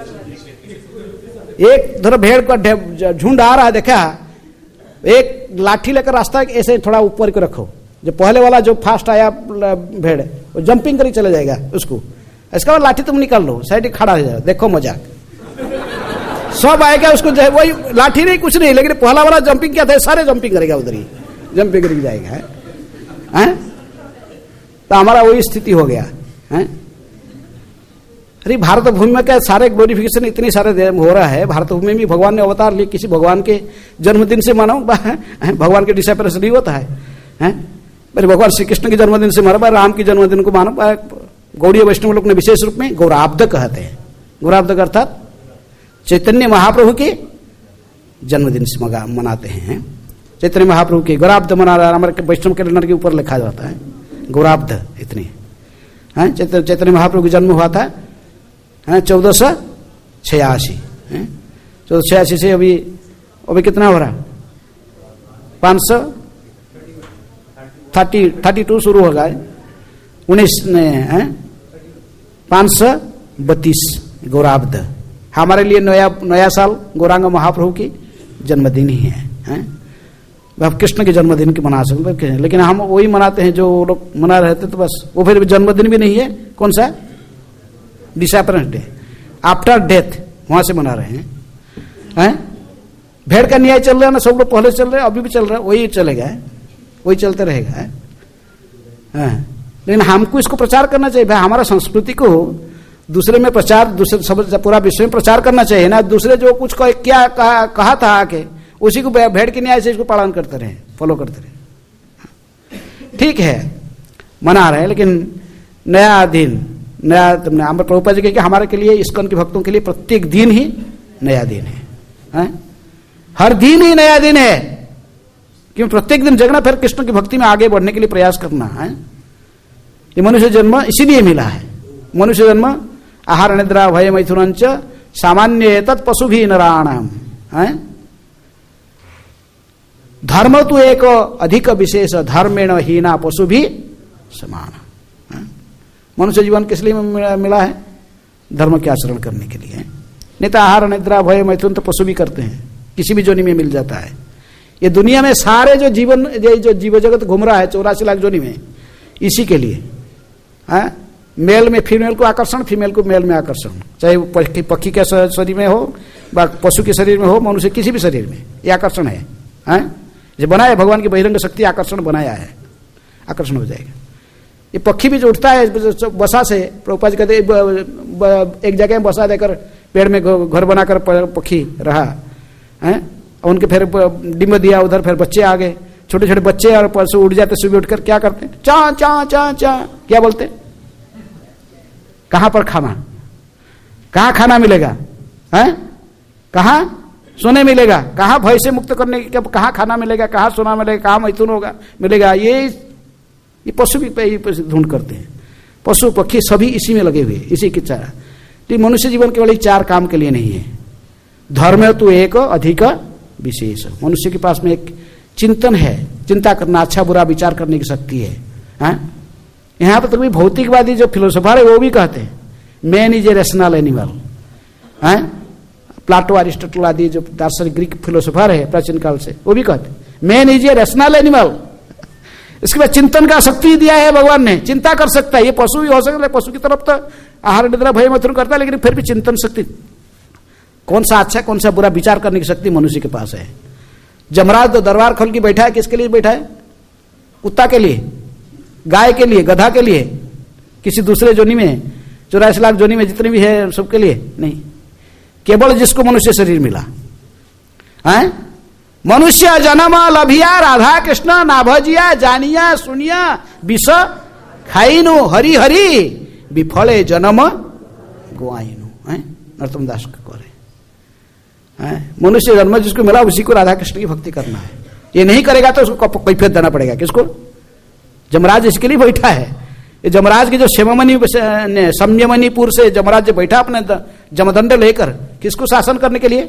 एक धरो भेड़ का झुंड आ रहा है, देखा, एक लाठी लेकर रास्ता ऐसे थोड़ा ऊपर को रखो, जो पहले वाला जो फास्ट आया भेड़ वो जंपिंग करके चले जाएगा उसको, इसका बाद लाठी तुम निकाल लो, साइड खड़ा हो जाएगा, देखो मजाक, सब आएगा उसको, वही लाठी नहीं कुछ नहीं, लेकिन पहला वाला जंपिंग क्या था, सारे जंपिंग करेगा, उधर ही जंपिंग करके जाएगा है, है? तो हमारा वही स्थिति हो गया है। अरे भारत भूमि में क्या सारे ग्लोरिफिकेशन इतने सारे हो रहा है, भारत भूमि में भगवान ने अवतार लिए, किसी भगवान के जन्मदिन से मानो, भगवान के डिसाइपल से नहीं होता है, हैं? भगवान श्री कृष्ण के जन्मदिन से मानो, राम के जन्मदिन को मानो, गौड़ीय वैष्णव लोग ने विशेष रूप में गौराब्द कहते हैं। गौराब्द अर्थात चैतन्य महाप्रभु के जन्मदिन से मनाते हैं। चैतन्य महाप्रभु के गौराब्द मना रहा है, हमारे वैष्णव कैलेंडर के ऊपर लिखा जाता है गौराब्द इतने हैं। चैतन्य महाप्रभु का जन्म हुआ था चौदह सौ छियासी, चौदह छियासी से अभी अभी कितना हो रहा, पांच सौ थर्टी थर्टी टू शुरू होगा, उन्नीस ने पांच सौ बत्तीस गौराब्द। हमारे लिए नया नया साल गौरांग महाप्रभु की जन्मदिन ही है, हैं? अब कृष्ण के जन्मदिन की मना सकते हैं, लेकिन हम वही मनाते हैं जो लोग मना रहे थे, तो बस वो फिर जन्मदिन भी नहीं है, कौन सा, डिसअपरेंस डे, आफ्टर डेथ, वहां से मना रहे हैं, हैं? भेड़ का न्याय चल रहा है ना, सब लोग पहले चल रहे हैं, अभी भी चल रहा है, वही चलेगा, वही चलते रहेगा, हैं? लेकिन हमको इसको प्रचार करना चाहिए भाई, हमारा संस्कृति को दूसरे में प्रचार, दूसरे सब पूरा विश्व में प्रचार करना चाहिए ना। दूसरे जो कुछ क्या कहा, कहा था आके, उसी को भेड़ के न्याय से इसको पालन करते रहे, फॉलो करते रहे। ठीक है मना रहे हैं, लेकिन नया दिन नया तुमने अमर प्रभुपाद जी कहे कि हमारे के लिए, इस्कॉन के भक्तों के लिए प्रत्येक दिन ही नया दिन है, है? हर दिन ही नया दिन है, क्योंकि प्रत्येक दिन जगना, फिर कृष्ण की भक्ति में आगे बढ़ने के लिए प्रयास करना है। ये मनुष्य जन्म इसीलिए मिला है। मनुष्य जन्म आहार निद्रा भय मैथुनंच सामान्य तत् पशु भी नराणाम, है? धर्म तो एक अधिक विशेष धर्मेण हीना पशु भी समान। मनुष्य जीवन किस लिए मिला है? धर्म के आचरण करने के लिए। नहीं तो आहार निद्रा भय मैथुन तो पशु भी करते हैं, किसी भी जोनि में मिल जाता है। ये दुनिया में सारे जो जीवन जो जीव जगत घूम रहा है चौरासी लाख जोनि में, इसी के लिए है। मेल में फीमेल को आकर्षण, फीमेल को मेल में आकर्षण, चाहे वो पक्षी पक्षी के शरीर में हो, पशु के शरीर में हो, मनुष्य किसी भी शरीर में ये आकर्षण है, है? जो बनाया भगवान की बहिरंग शक्ति आकर्षण बनाया है, आकर्षण हो जाएगा। ये पक्षी भी जो उठता है बसा से, प्रभुपाद जी कहते एक जगह बसा देकर पेड़ में घर बनाकर पक्षी रहा है, उनके फिर डिम्ब दिया, उधर फिर बच्चे आ गए, छोटे छोटे बच्चे, और परसों उड़ जाते, सुबह उठकर क्या करते हैं? चा चा चा चा, क्या बोलते? कहां पर खाना, कहां खाना मिलेगा, है? कहां सोने मिलेगा, कहां भय से मुक्त करने के, कहां खाना मिलेगा, कहां सोना मिलेगा, कहां मैथुन होगा मिलेगा। ये ये पशु भी ढूंढ करते हैं, पशु पक्षी सभी इसी में लगे हुए, इसी की चारा। तो मनुष्य जीवन केवल चार काम के लिए नहीं है। धर्म तो एक अधिक विशेष, मनुष्य के पास में एक चिंतन है, चिंता करना, अच्छा बुरा विचार करने की शक्ति है, है? यहाँ पर तो भी भौतिकवादी जो फिलोसोफर है वो भी कहते हैं man is a rational animal, है? प्लाटो अरिस्टोटल आदि जो दार्शनिक ग्रीक फिलोसोफर है प्राचीन काल से, वो भी कहते हैं man is a rational animal. इसके बाद चिंतन का शक्ति दिया है भगवान ने, चिंता कर सकता है। ये पशु भी हो सकता है, पशु की तरफ तो आहार निद्रा भय मैथुन करता है, लेकिन फिर भी चिंतन शक्ति, कौन सा अच्छा कौन सा बुरा विचार करने की शक्ति मनुष्य के पास है। जमराज तो दरबार खोल के बैठा है, किसके लिए बैठा है? कुत्ता के लिए, गाय के लिए, गधा के लिए, किसी दूसरे जोनी में, चौरासी लाख जोनी में जितने भी है सबके लिए नहीं, केवल जिसको मनुष्य शरीर मिला है। मनुष्य जन्म लभिया राधा कृष्ण नाभजिया जानिया सुनिया विष खाइनु हरि हरि विफले जन्म गुआइनु, है? नरोत्तम दास को करे, मनुष्य जन्म जिसको मिला उसी को राधा कृष्ण की भक्ति करना है। ये नहीं करेगा तो उसको कैफियत देना पड़ेगा। किसको? जमराज इसके लिए बैठा है। ये जमराज के जो शेममणि संयमणिपुर से जमराज जो बैठा अपने जमदंड लेकर, किसको शासन करने के लिए?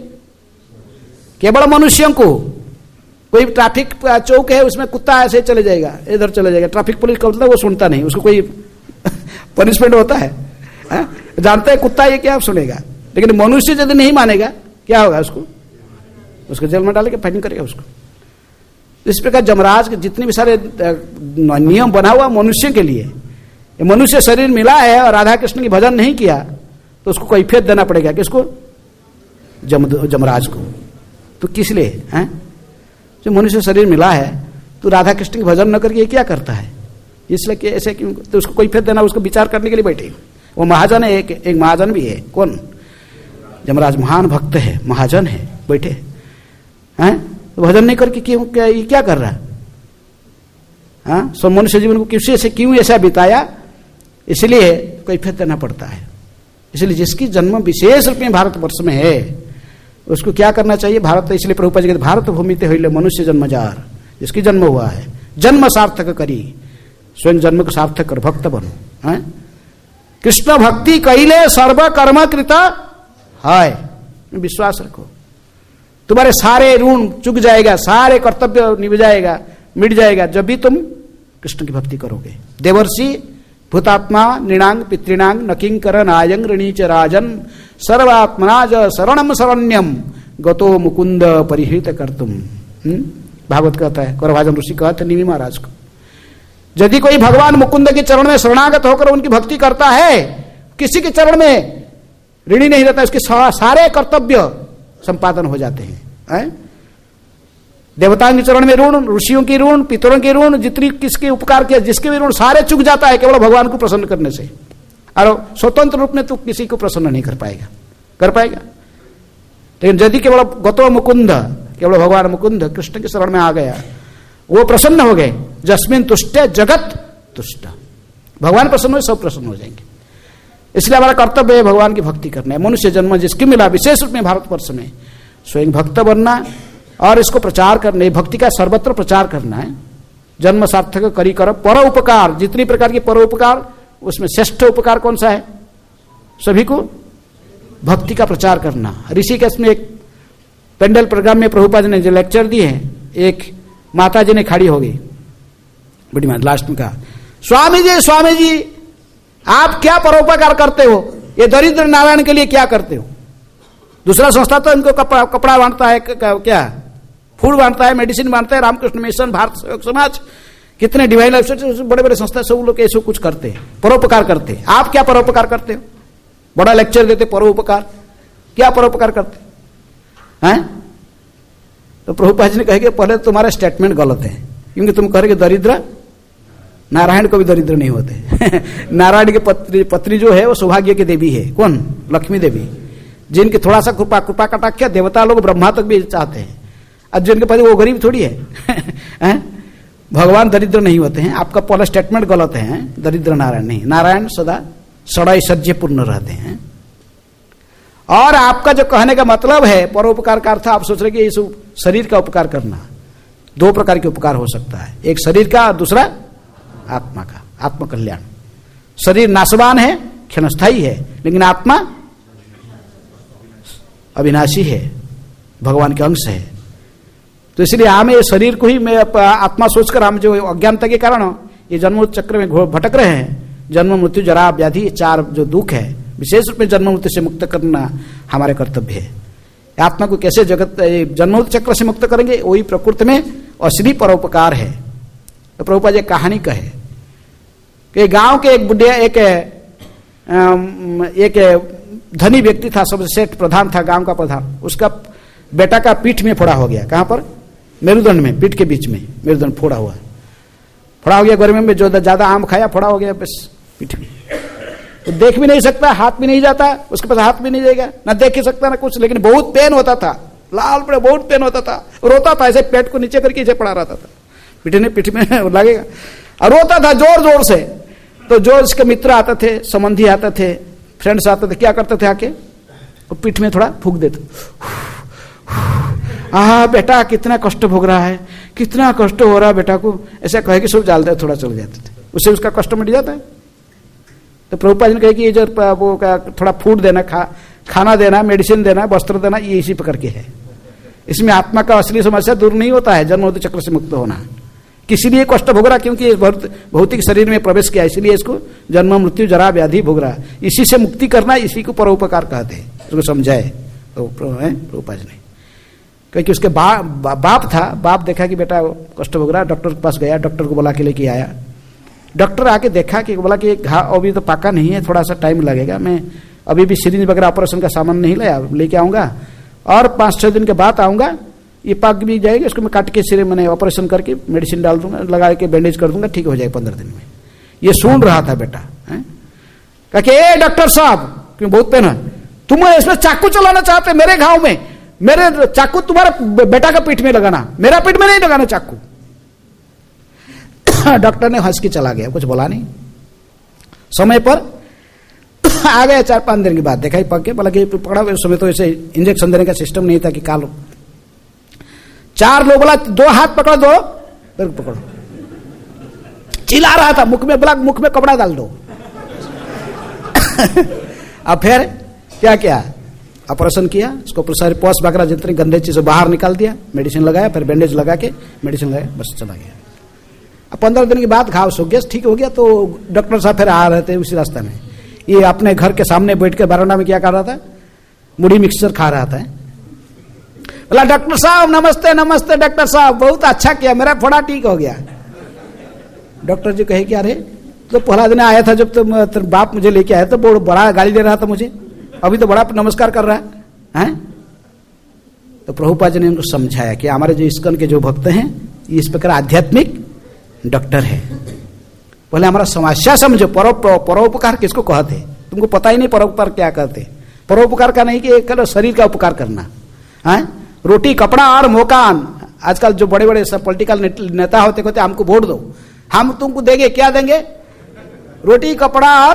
केवल मनुष्यों को। कोई ट्रैफिक चौक है उसमें कुत्ता ऐसे चले जाएगा, इधर चले जाएगा, ट्रैफिक पुलिस का मतलब वो सुनता नहीं, उसको कोई पनिशमेंट होता है, है? जानता है कुत्ता ये क्या सुनेगा। लेकिन मनुष्य यदि नहीं मानेगा क्या होगा? उसको उसको जेल में डालेगा, फाइटिंग करेगा उसको। इस प्रकार जमराज के जितने भी सारे नियम बना हुआ मनुष्य के लिए, मनुष्य शरीर मिला है और राधा कृष्ण की भजन नहीं किया तो उसको कैफियत देना पड़ेगा। किसको? जम जमराज को। तो किस लिए है? जो मनुष्य शरीर मिला है तो राधा कृष्ण की भजन न करके क्या करता है? इसलिए कि ऐसे क्यों? तो उसको कैफियत देना, उसको विचार करने के लिए बैठे। वो महाजन है, एक एक महाजन भी है। कौन? जमराज महान भक्त है, महाजन है, बैठे हैं, तो भजन नहीं करके क्यों, क्या ये क्या कर रहा है? हाँ, सब मनुष्य जीवन को किसी से क्यों ऐसा बिताया? इसलिए कैफियत देना पड़ता है। इसलिए जिसकी जन्म विशेष रूप में भारतवर्ष में है उसको क्या करना चाहिए? भारत, इसलिए प्रभुपाद जी कहते भारत भूमि ते होइले मनुष्य जन्मजार, जिसकी जन्म हुआ है जन्म सार्थक करी, स्वयं जन्म को सार्थक कर, भक्त बनो। है कृष्ण भक्ति कैले सर्व कर्म कृत है, विश्वास रखो, तुम्हारे सारे ऋण चुक जाएगा, सारे कर्तव्य निभ जाएगा, मिट जाएगा जब भी तुम कृष्ण की भक्ति करोगे। देवर्षि भूतात्मा नृणांग पितृणांग नकिंकर नायंग ऋणीच राजन सर्वात्मना ज शरणम शरण्यम गतो मुकुंद परिहृत कर्तुम। भागवत कहता है, कौरभाजन ऋषि कहते निमि महाराज को, यदि कोई भगवान मुकुंद के चरण में शरणागत होकर उनकी भक्ति करता है, किसी के चरण में ऋणी नहीं रहता, उसके सारे कर्तव्य संपादन हो जाते हैं, है? देवताओं के चरण में ऋण, ऋषियों की ऋण, पितरों के ऋण, जितनी किसके उपकार किया जिसके भी ऋण सारे चुक जाता है केवल भगवान को प्रसन्न करने से। और स्वतंत्र रूप में तो किसी को प्रसन्न नहीं कर पाएगा, कर पाएगा। लेकिन यदि केवल गतो मुकुंद, केवल भगवान मुकुंद कृष्ण के शरण में आ गया, वो प्रसन्न हो गए, जस्मिन तुष्ट जगत तुष्ट। भगवान प्रसन्न हो सब प्रसन्न हो जाएंगे। इसलिए हमारा कर्तव्य है भगवान की भक्ति करना है। मनुष्य जन्म जिसकी मिला विशेष रूप में भारतवर्ष में स्वयं भक्त बनना और इसको प्रचार करना, भक्ति का सर्वत्र प्रचार करना है। जन्म सार्थक करी कर पर उपकार, जितनी प्रकार के पर उपकार उसमें श्रेष्ठ उपकार कौन सा है? सभी को भक्ति का प्रचार करना। ऋषिकेश में एक पेंडल प्रोग्राम में प्रभुपाद ने जो लेक्चर दिए हैं, एक माता जी ने खड़ी हो गई बड़ी माता, लास्ट में कहा, स्वामी जी स्वामी जी आप क्या परोपकार करते हो? ये दरिद्र नारायण के लिए क्या करते हो? दूसरा संस्था तो इनको कपड़ा कपड़ा बांटता है, क्या फूड बांटता है, मेडिसिन बांटता है, रामकृष्ण मिशन, भारत सेवक समाज, कितने डिवाइन लाइफ बड़े बड़े संस्था सब लोग ऐसे कुछ करते हैं, परोपकार करते हैं। आप क्या परोपकार करते हो? बड़ा लेक्चर देते परोपकार, क्या परोपकार करते हैं? तो प्रभुपाद जी ने कहेंगे पहले तुम्हारा स्टेटमेंट गलत है, क्योंकि तुम कह रहे दरिद्र नारायण को भी दरिद्र नहीं होते। नारायण की पत्नी पत्नी जो है वो सौभाग्य की देवी है। कौन? लक्ष्मी देवी, जिनकी थोड़ा सा कृपा कृपा कटाक्ष देवता लोग ब्रह्मा तक भी चाहते हैं। अब जिनके पति वो गरीब थोड़ी है, है? भगवान दरिद्र नहीं होते हैं। आपका पहला स्टेटमेंट गलत है, दरिद्र नारायण नहीं। नारायण सदा सड़ाई सज्जे पूर्ण रहते हैं। और आपका जो कहने का मतलब है परोपकार का अर्थ, आप सोच रहे कि इस शरीर का उपकार करना, दो प्रकार के उपकार हो सकता है, एक शरीर का और दूसरा आत्मा का, आत्म कल्याण। शरीर नाशवान है, क्षणस्थायी है, लेकिन आत्मा अविनाशी है, भगवान के अंश है। तो इसलिए हम ये शरीर को ही मैं आत्मा सोचकर हम जो अज्ञानता के कारण ये जन्म चक्र में भटक रहे हैं, जन्म मृत्यु जरा व्याधि, ये चार जो दुख है, विशेष रूप में जन्म मृत्यु से मुक्त करना हमारे कर्तव्य है। आत्मा को कैसे जगत जन्म मृत्यु चक्र से मुक्त करेंगे, वही प्रकृति में असली परोपकार है। तो प्रभुपाद जी कहानी कहे कि गांव के एक बुढ़िया एक एक धनी व्यक्ति था, सबसे सेठ प्रधान था, गांव का प्रधान। उसका बेटा का पीठ में फोड़ा हो गया। कहां पर? मेरुदंड में, पीठ के बीच में मेरुदंड फोड़ा हुआ, फोड़ा हो गया। गर्मी में जो ज्यादा आम खाया फोड़ा हो गया बस पीठ में। तो देख भी नहीं सकता, हाथ भी नहीं जाता, उसके पास हाथ भी नहीं जाएगा, ना देख ही सकता ना कुछ, लेकिन बहुत पेन होता था, लाल पड़े बहुत पेन होता था, रोता था, ऐसे पेट को नीचे करके इसे पड़ा रहता था, पीठ ने पीठ में लगेगा, और रोता था जोर जोर से। तो जो इसके मित्र आते थे, संबंधी आते थे, फ्रेंड्स आते थे, क्या करते थे आके वो पीठ में थोड़ा फूंक देते, आ बेटा कितना कष्ट भोग रहा है, कितना कष्ट हो रहा है बेटा को, ऐसा कहे कि सब डाल दे, थोड़ा चले जाते थे, उससे उसका कष्ट मिट जाता है। तो प्रभुपाद ने कहे कि ये जो वो थोड़ा फूड देना, खा खाना देना, मेडिसिन देना, वस्त्र देना, ये इसी प्रकार के है। इसमें आत्मा का असली समस्या दूर नहीं होता है, जन्म मृत्यु चक्र से मुक्त होना। किसी लिए कष्ट भोग रहा, क्योंकि भौतिक शरीर में प्रवेश किया, इसलिए इसको जन्म मृत्यु जरा व्याधि भोग रहा। इसी से मुक्ति करना, इसी को परोपकार कहते हैं। उसको समझाए तो प्रभुपाद ने, क्योंकि उसके बा, बा, बाप था, बाप देखा कि बेटा कष्ट भोग रहा, डॉक्टर के पास गया, डॉक्टर को बुला के लेके आया। डॉक्टर आके देखा कि बोला कि घाव अभी तो पाका नहीं है, थोड़ा सा टाइम लगेगा, मैं अभी भी सिरिंज वगैरह ऑपरेशन का सामान नहीं लाया, लेके आऊंगा और पाँच छः दिन के बाद आऊंगा, ये पाक भी जाएगा, इसको मैं काट के सिरे मैंने ऑपरेशन करके मेडिसिन डाल दूंगा, लगा के बैंडेज कर दूंगा, ठीक हो जाएगा पंद्रह दिन में। ये सुन रहा था बेटा, कहा कि ए डॉक्टर साहब, क्यों बहुत पेन है, तुम इसमें चाकू चलाना चाहते मेरे घाव में, मेरे चाकू तुम्हारे बेटा का पीठ में लगाना, मेरा पीठ में नहीं लगाना चाकू। डॉक्टर ने हंस के चला गया, कुछ बोला नहीं। समय पर आ गया, चार पांच दिन के बाद देखा ही पक के, बोला कि पकड़ा, उस समय तो ऐसे इंजेक्शन देने का सिस्टम नहीं था कि काल चार लोग, बोला दो हाथ पकड़ो, दो पैर पकड़ो, चिल्ला रहा था, मुख में बोला मुख में कपड़ा डाल दो। अब फिर क्या किया, ऑपरेशन किया, उसको सारे पॉस वगैरह जितने गंदे चीजें बाहर निकाल दिया, मेडिसिन लगाया, फिर बैंडेज लगा के मेडिसिन लगाया, बस चला गया। अब पंद्रह दिन के बाद घाव सूख गया, ठीक हो गया। तो डॉक्टर साहब फिर आ रहे थे उसी रास्ते में, ये अपने घर के सामने बैठ के बरामदा में क्या कर रहा था, मुड़ी मिक्सचर खा रहा था। बोला डॉक्टर साहब नमस्ते, नमस्ते डॉक्टर साहब, बहुत अच्छा किया, मेरा फोड़ा ठीक हो गया। डॉक्टर जी कहे कि अरे तो पहला दिन आया था जब तो, तो बाप मुझे लेके आया, तो बहुत बड़ा गाली दे रहा था मुझे, अभी तो बड़ा नमस्कार कर रहा है, हैं? तो प्रभुपाद जी ने उनको समझाया कि हमारे जो इस्कॉन के जो भक्त हैं, ये इस प्रकार आध्यात्मिक डॉक्टर है। पहले हमारा समस्या समझो, परोपकार किसको कहते, तुमको पता ही नहीं परोपकार क्या कहते। परोपकार का नहीं कि एक शरीर का उपकार करना है, रोटी कपड़ा और मकान आजकल जो बड़े बड़े सब पॉलिटिकल नेता होते कहते हमको वोट दो, हम तुमको देंगे, क्या देंगे? रोटी कपड़ा और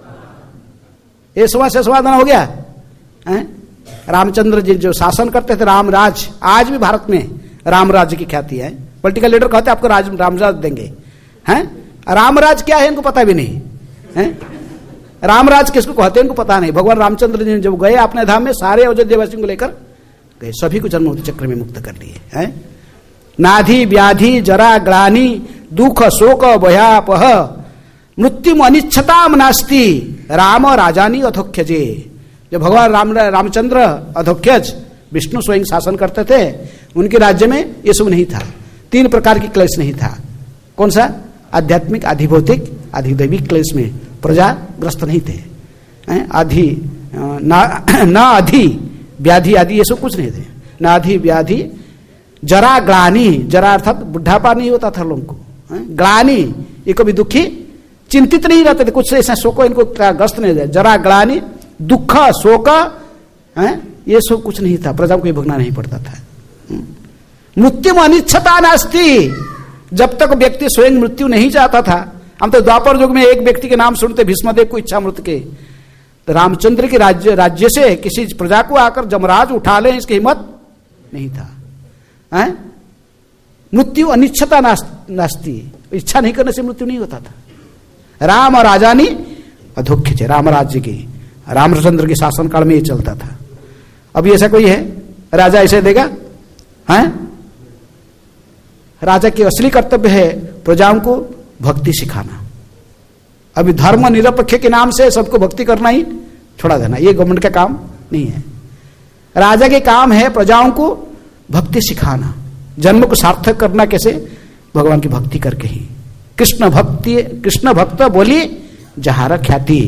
ये समाज से समाधान हो गया है? रामचंद्र जी जो शासन करते थे रामराज, आज भी भारत में रामराज की ख्याति है। पॉलिटिकल लीडर कहते आपको राज रामराज देंगे, हैं? रामराज क्या है इनको पता भी नहीं है। रामराज किसको कहते हैं इनको पता नहीं। भगवान रामचंद्र जी जब गए अपने धाम में, सारे अयोध्यावासियों को लेकर गए, सभी को जन्म चक्र में मुक्त कर लिए हैं। नाधि व्याधि जरा ग्लानि दुख शोक भयापह मृत्यु अनिच्छताम नास्ति राम राजानी अधोख्यजे। जब भगवान राम रामचंद्र अधोख्यज विष्णु स्वयं शासन करते थे, उनके राज्य में ये सब नहीं था। तीन प्रकार की क्लेश नहीं था। कौन सा? आध्यात्मिक, आधिभौतिक, आधिदैविक क्लेश में प्रजा ग्रस्त नहीं थे। आधि न आधि व्याधि आदि ये सब कुछ नहीं थे। न आधि व्याधि जरा ग्लानि, जरा अर्थात बुढ़ापा नहीं होता था लोगों को। ग्लानि ये कभी दुखी चिंतित नहीं रहते थे, कुछ ऐसा शोक इनको ग्रस्त नहीं जाए। जरा ग्लानि दुख शोक ये सब कुछ नहीं था, प्रजा को ये भोगना नहीं पड़ता था। मृत्यु अनिच्छता नास्ति, जब तक व्यक्ति स्वयं मृत्यु नहीं चाहता था। हम तो द्वापर युग में एक व्यक्ति के नाम सुनते, भीष्मदेव को इच्छा मृत्यु के, तो रामचंद्र के राज्य राज्य से किसी प्रजा को आकर जमराज उठा ले, इसकी हिम्मत नहीं था। हैं? मृत्यु अनिच्छता नास्ति, इच्छा नहीं करने से मृत्यु नहीं होता था। राम और राजानी अधोख्य थे, राम राज्य की, रामचंद्र के शासन काल में ये चलता था। अभी ऐसा कोई है राजा ऐसे देगा? हैं? राजा की असली कर्तव्य है प्रजाओं को भक्ति सिखाना। अभी धर्म निरपेक्ष के नाम से सबको भक्ति करना ही छोड़ा देना, ये गवर्नमेंट का काम नहीं है। राजा के काम है प्रजाओं को भक्ति सिखाना, जन्म को सार्थक करना कैसे? भगवान की भक्ति करके ही। कृष्ण भक्ति, कृष्ण भक्त बोली जहार ख्याति,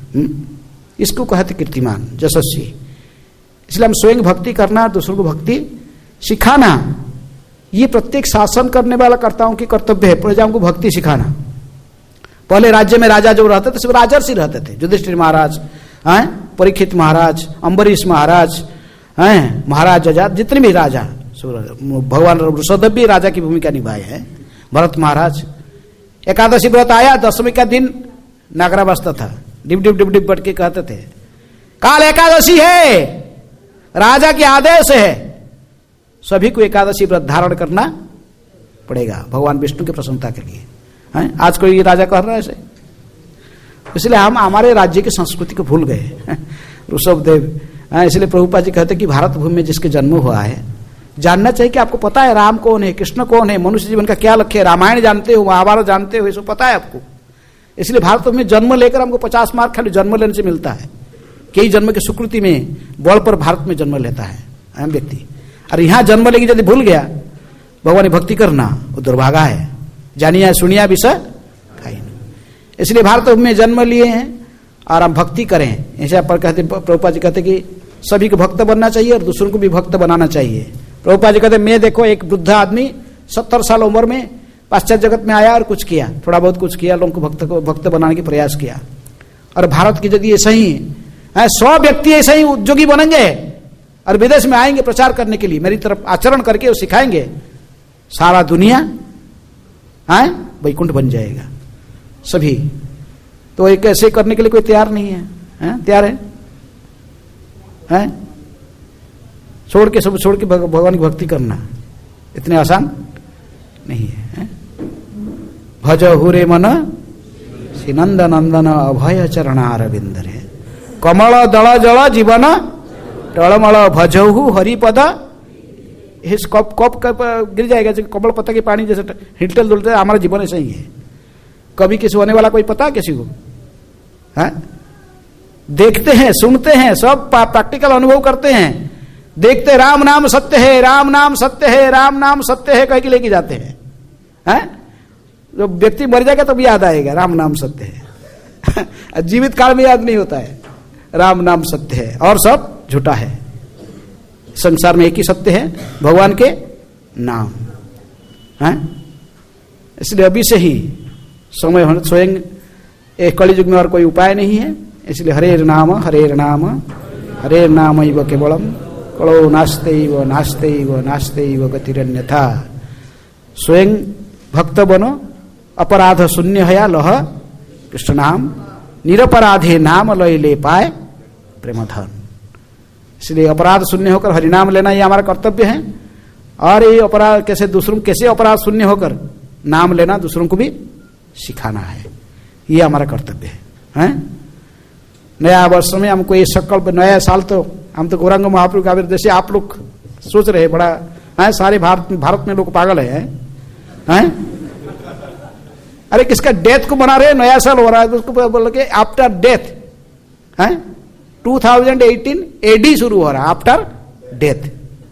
इसको कहते कीर्तिमान यशस्वी। इसलिए हम स्वयं भक्ति करना, दूसरों को भक्ति सिखाना, ये प्रत्येक शासन करने वाला कर्ताओं की कर्तव्य है, प्रजाओं को भक्ति सिखाना। पहले राज्य में राजा जो रहते थे सब राजर्षि रहते थे, युधिष्ठिर महाराज, हैं, परीक्षित महाराज, अम्बरीश महाराज, हैं, महाराज अजात, जितने भी राजा, भगवान ऋषभ भी राजा की भूमिका निभाए हैं, भरत महाराज। एकादशी व्रत आया, दसवीं का दिन नागरा बसता था, डिप डिप डिप डिप बट के कहते थे काल एकादशी है, राजा के आदेश है, सभी को एकादशी व्रत धारण करना पड़ेगा भगवान विष्णु की प्रसन्नता के लिए। हैं? आज कोई राजा कह रहा है ऐसे? इसलिए हम हमारे राज्य की संस्कृति को भूल गए ऋषभ देव। इसलिए प्रभुपाद जी कहते कि भारत भूमि में जिसके जन्म हुआ है, जानना चाहिए कि आपको पता है राम कौन है, कृष्ण कौन है, मनुष्य जीवन का क्या लक्ष्य है, रामायण जानते हो, महाभारत जानते हो, ये सब पता है आपको। इसलिए भारत में जन्म लेकर हमको पचास मार्क खाली जन्म लेने से मिलता है। कई जन्म की स्वीकृति में बल पर भारत में जन्म लेता है व्यक्ति। और यहाँ जन्म लेके यदि भूल गया भगवान की भक्ति करना, वो दुर्भागा है। जानिया सुनिया विषय खाई नहीं। इसलिए भारत में जन्म लिए हैं और हम भक्ति करें। ऐसे पर कहते, प्रभुपाद जी कहते कि सभी को भक्त बनना चाहिए और दूसरों को भी भक्त बनाना चाहिए। प्रभुपाद जी कहते मैं देखो एक वृद्ध आदमी सत्तर साल उम्र में पाश्चात्य जगत में आया और कुछ किया, थोड़ा बहुत कुछ किया, लोगों को भक्त को भक्त बनाने की प्रयास किया। और भारत की यदि ऐसा ही है, सौ व्यक्ति ऐसे ही उद्योगी बनेंगे और विदेश में आएंगे प्रचार करने के लिए, मेरी तरफ आचरण करके वो सिखाएंगे, सारा दुनिया है वैकुंठ बन जाएगा सभी। तो एक ऐसे करने के लिए कोई तैयार नहीं है, है? तैयार है? है? छोड़ के सब छोड़ के भगवान की भक्ति करना इतने आसान नहीं है, है? भज हुरे मन श्रीनंद नंदन अभय चरणारविंद रे कमल दल जल जीवन टलमल भजहु हरिपद। कप कप गिर जाएगा, कमल पत्ता के पानी जैसे हिलते डुलते, हमारा जीवन ऐसा ही है। कभी किसी होने वाला कोई पता किसी को? है? देखते हैं, सुनते हैं, सब प्रैक्टिकल अनुभव करते हैं, देखते राम नाम सत्य है, राम नाम सत्य है, राम नाम सत्य है कह के लेके जाते हैं। हैं? जो व्यक्ति मर जाएगा तब याद आएगा राम नाम सत्य है जीवित काल में याद नहीं होता है राम नाम सत्य है और सब झूठा है। संसार में एक ही सत्य है, भगवान के नाम। हैं? इसलिए अभी से ही समय होने स्वयं एक कलि युग में और कोई उपाय नहीं है। इसलिए हरे नाम हरे नाम हरे नाम केवलम कलो नास्तेव नास्तेव नास्तेव गतिरन्यथा। स्वयं भक्त बनो, अपराध शून्य हया लह कृष्ण नाम, निरपराधे नाम लय ले पाए प्रेम धन। इसलिए अपराध शून्य होकर हरिनाम लेना ये हमारा कर्तव्य है। और ये अपराध कैसे दूसरों कैसे अपराध शून्य होकर नाम लेना दूसरों को भी सिखाना है, ये हमारा कर्तव्य है, हैं? नया वर्ष में हमको ये संकल्प, नया साल तो हम तो गौरांग महाप्रभु का जैसे आप लोग सोच रहे बड़ा है, सारे भारत भारत में लोग पागल है, हैं? अरे किसका डेथ को बना रहे, नया साल हो रहा है तो उसको बोल के आफ्टर डेथ, हैं? टू थाउजेंड एटीन एडी शुरू हो रहा है, आफ्टर डेथ।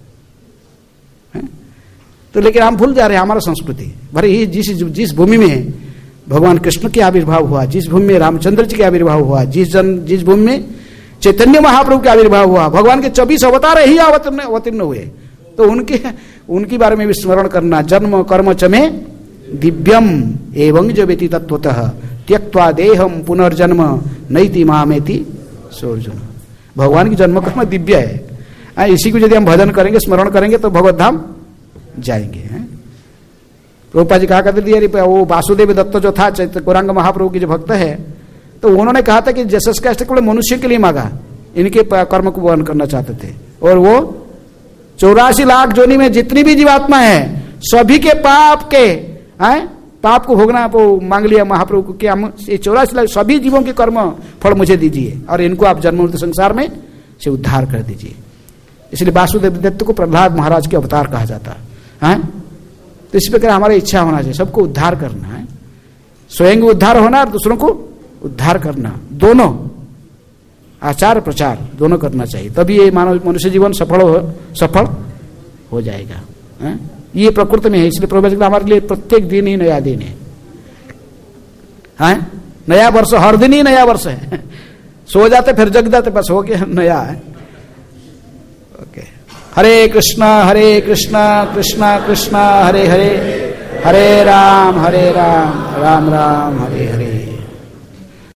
तो लेकिन हम भूल जा रहे हैं हमारा संस्कृति। भले ही जिस जिस भूमि में भगवान कृष्ण के आविर्भाव हुआ, जिस भूमि में रामचंद्र जी के आविर्भाव हुआ, जिस जन जिस भूमि में चैतन्य महाप्रभु के आविर्भाव हुआ, भगवान के चौबीस अवतार ही अवतीर्ण अवतीर्ण हुए, तो उनके उनके बारे में भी स्मरण करना। जन्म कर्म च में दिव्यम एवं जो व्यति तत्वतः त्यक्त्वा देहम पुनर्जन्म नैति मामेति सोर्जुन। भगवान की जन्म कर्म दिव्य है, इसी को यदि हम भजन करेंगे, स्मरण करेंगे तो भगवत धाम जाएंगे। प्रभुपा जी कहा करते थे, वो वासुदेव दत्त जो था गौरांग महाप्रभु के जो भक्त है, तो उन्होंने कहा था कि जसस का केवल मनुष्य के लिए मांगा, इनके कर्म को वहन करना चाहते थे। और वो चौरासी लाख जोनी में जितनी भी जीवात्मा है सभी के पाप के हैं पाप को भोगना वो मांग लिया महाप्रभु को कि हम चौरासी लाख सभी जीवों के कर्म फल मुझे दीजिए और इनको आप जन्म मृत्यु संसार में से उद्धार कर दीजिए। इसलिए वासुदेव दत्त को प्रहलाद महाराज के अवतार कहा जाता है। तो इस प्रकार हमारी इच्छा होना चाहिए, सबको उद्धार करना है, स्वयं उद्धार होना और दूसरों को उद्धार करना, दोनों आचार प्रचार दोनों करना चाहिए, तभी ये मानव मनुष्य जीवन सफल हो सफल हो जाएगा। है? ये प्रकृति में है, इसलिए प्रभु हमारे लिए प्रत्येक दिन ही नया दिन है, है? नया वर्ष हर दिन ही नया वर्ष है। सो जाते फिर जग जाते, बस हो गया नया है। ओके, हरे कृष्णा हरे कृष्णा कृष्णा कृष्णा हरे हरे, हरे राम हरे राम राम राम हरे हरे।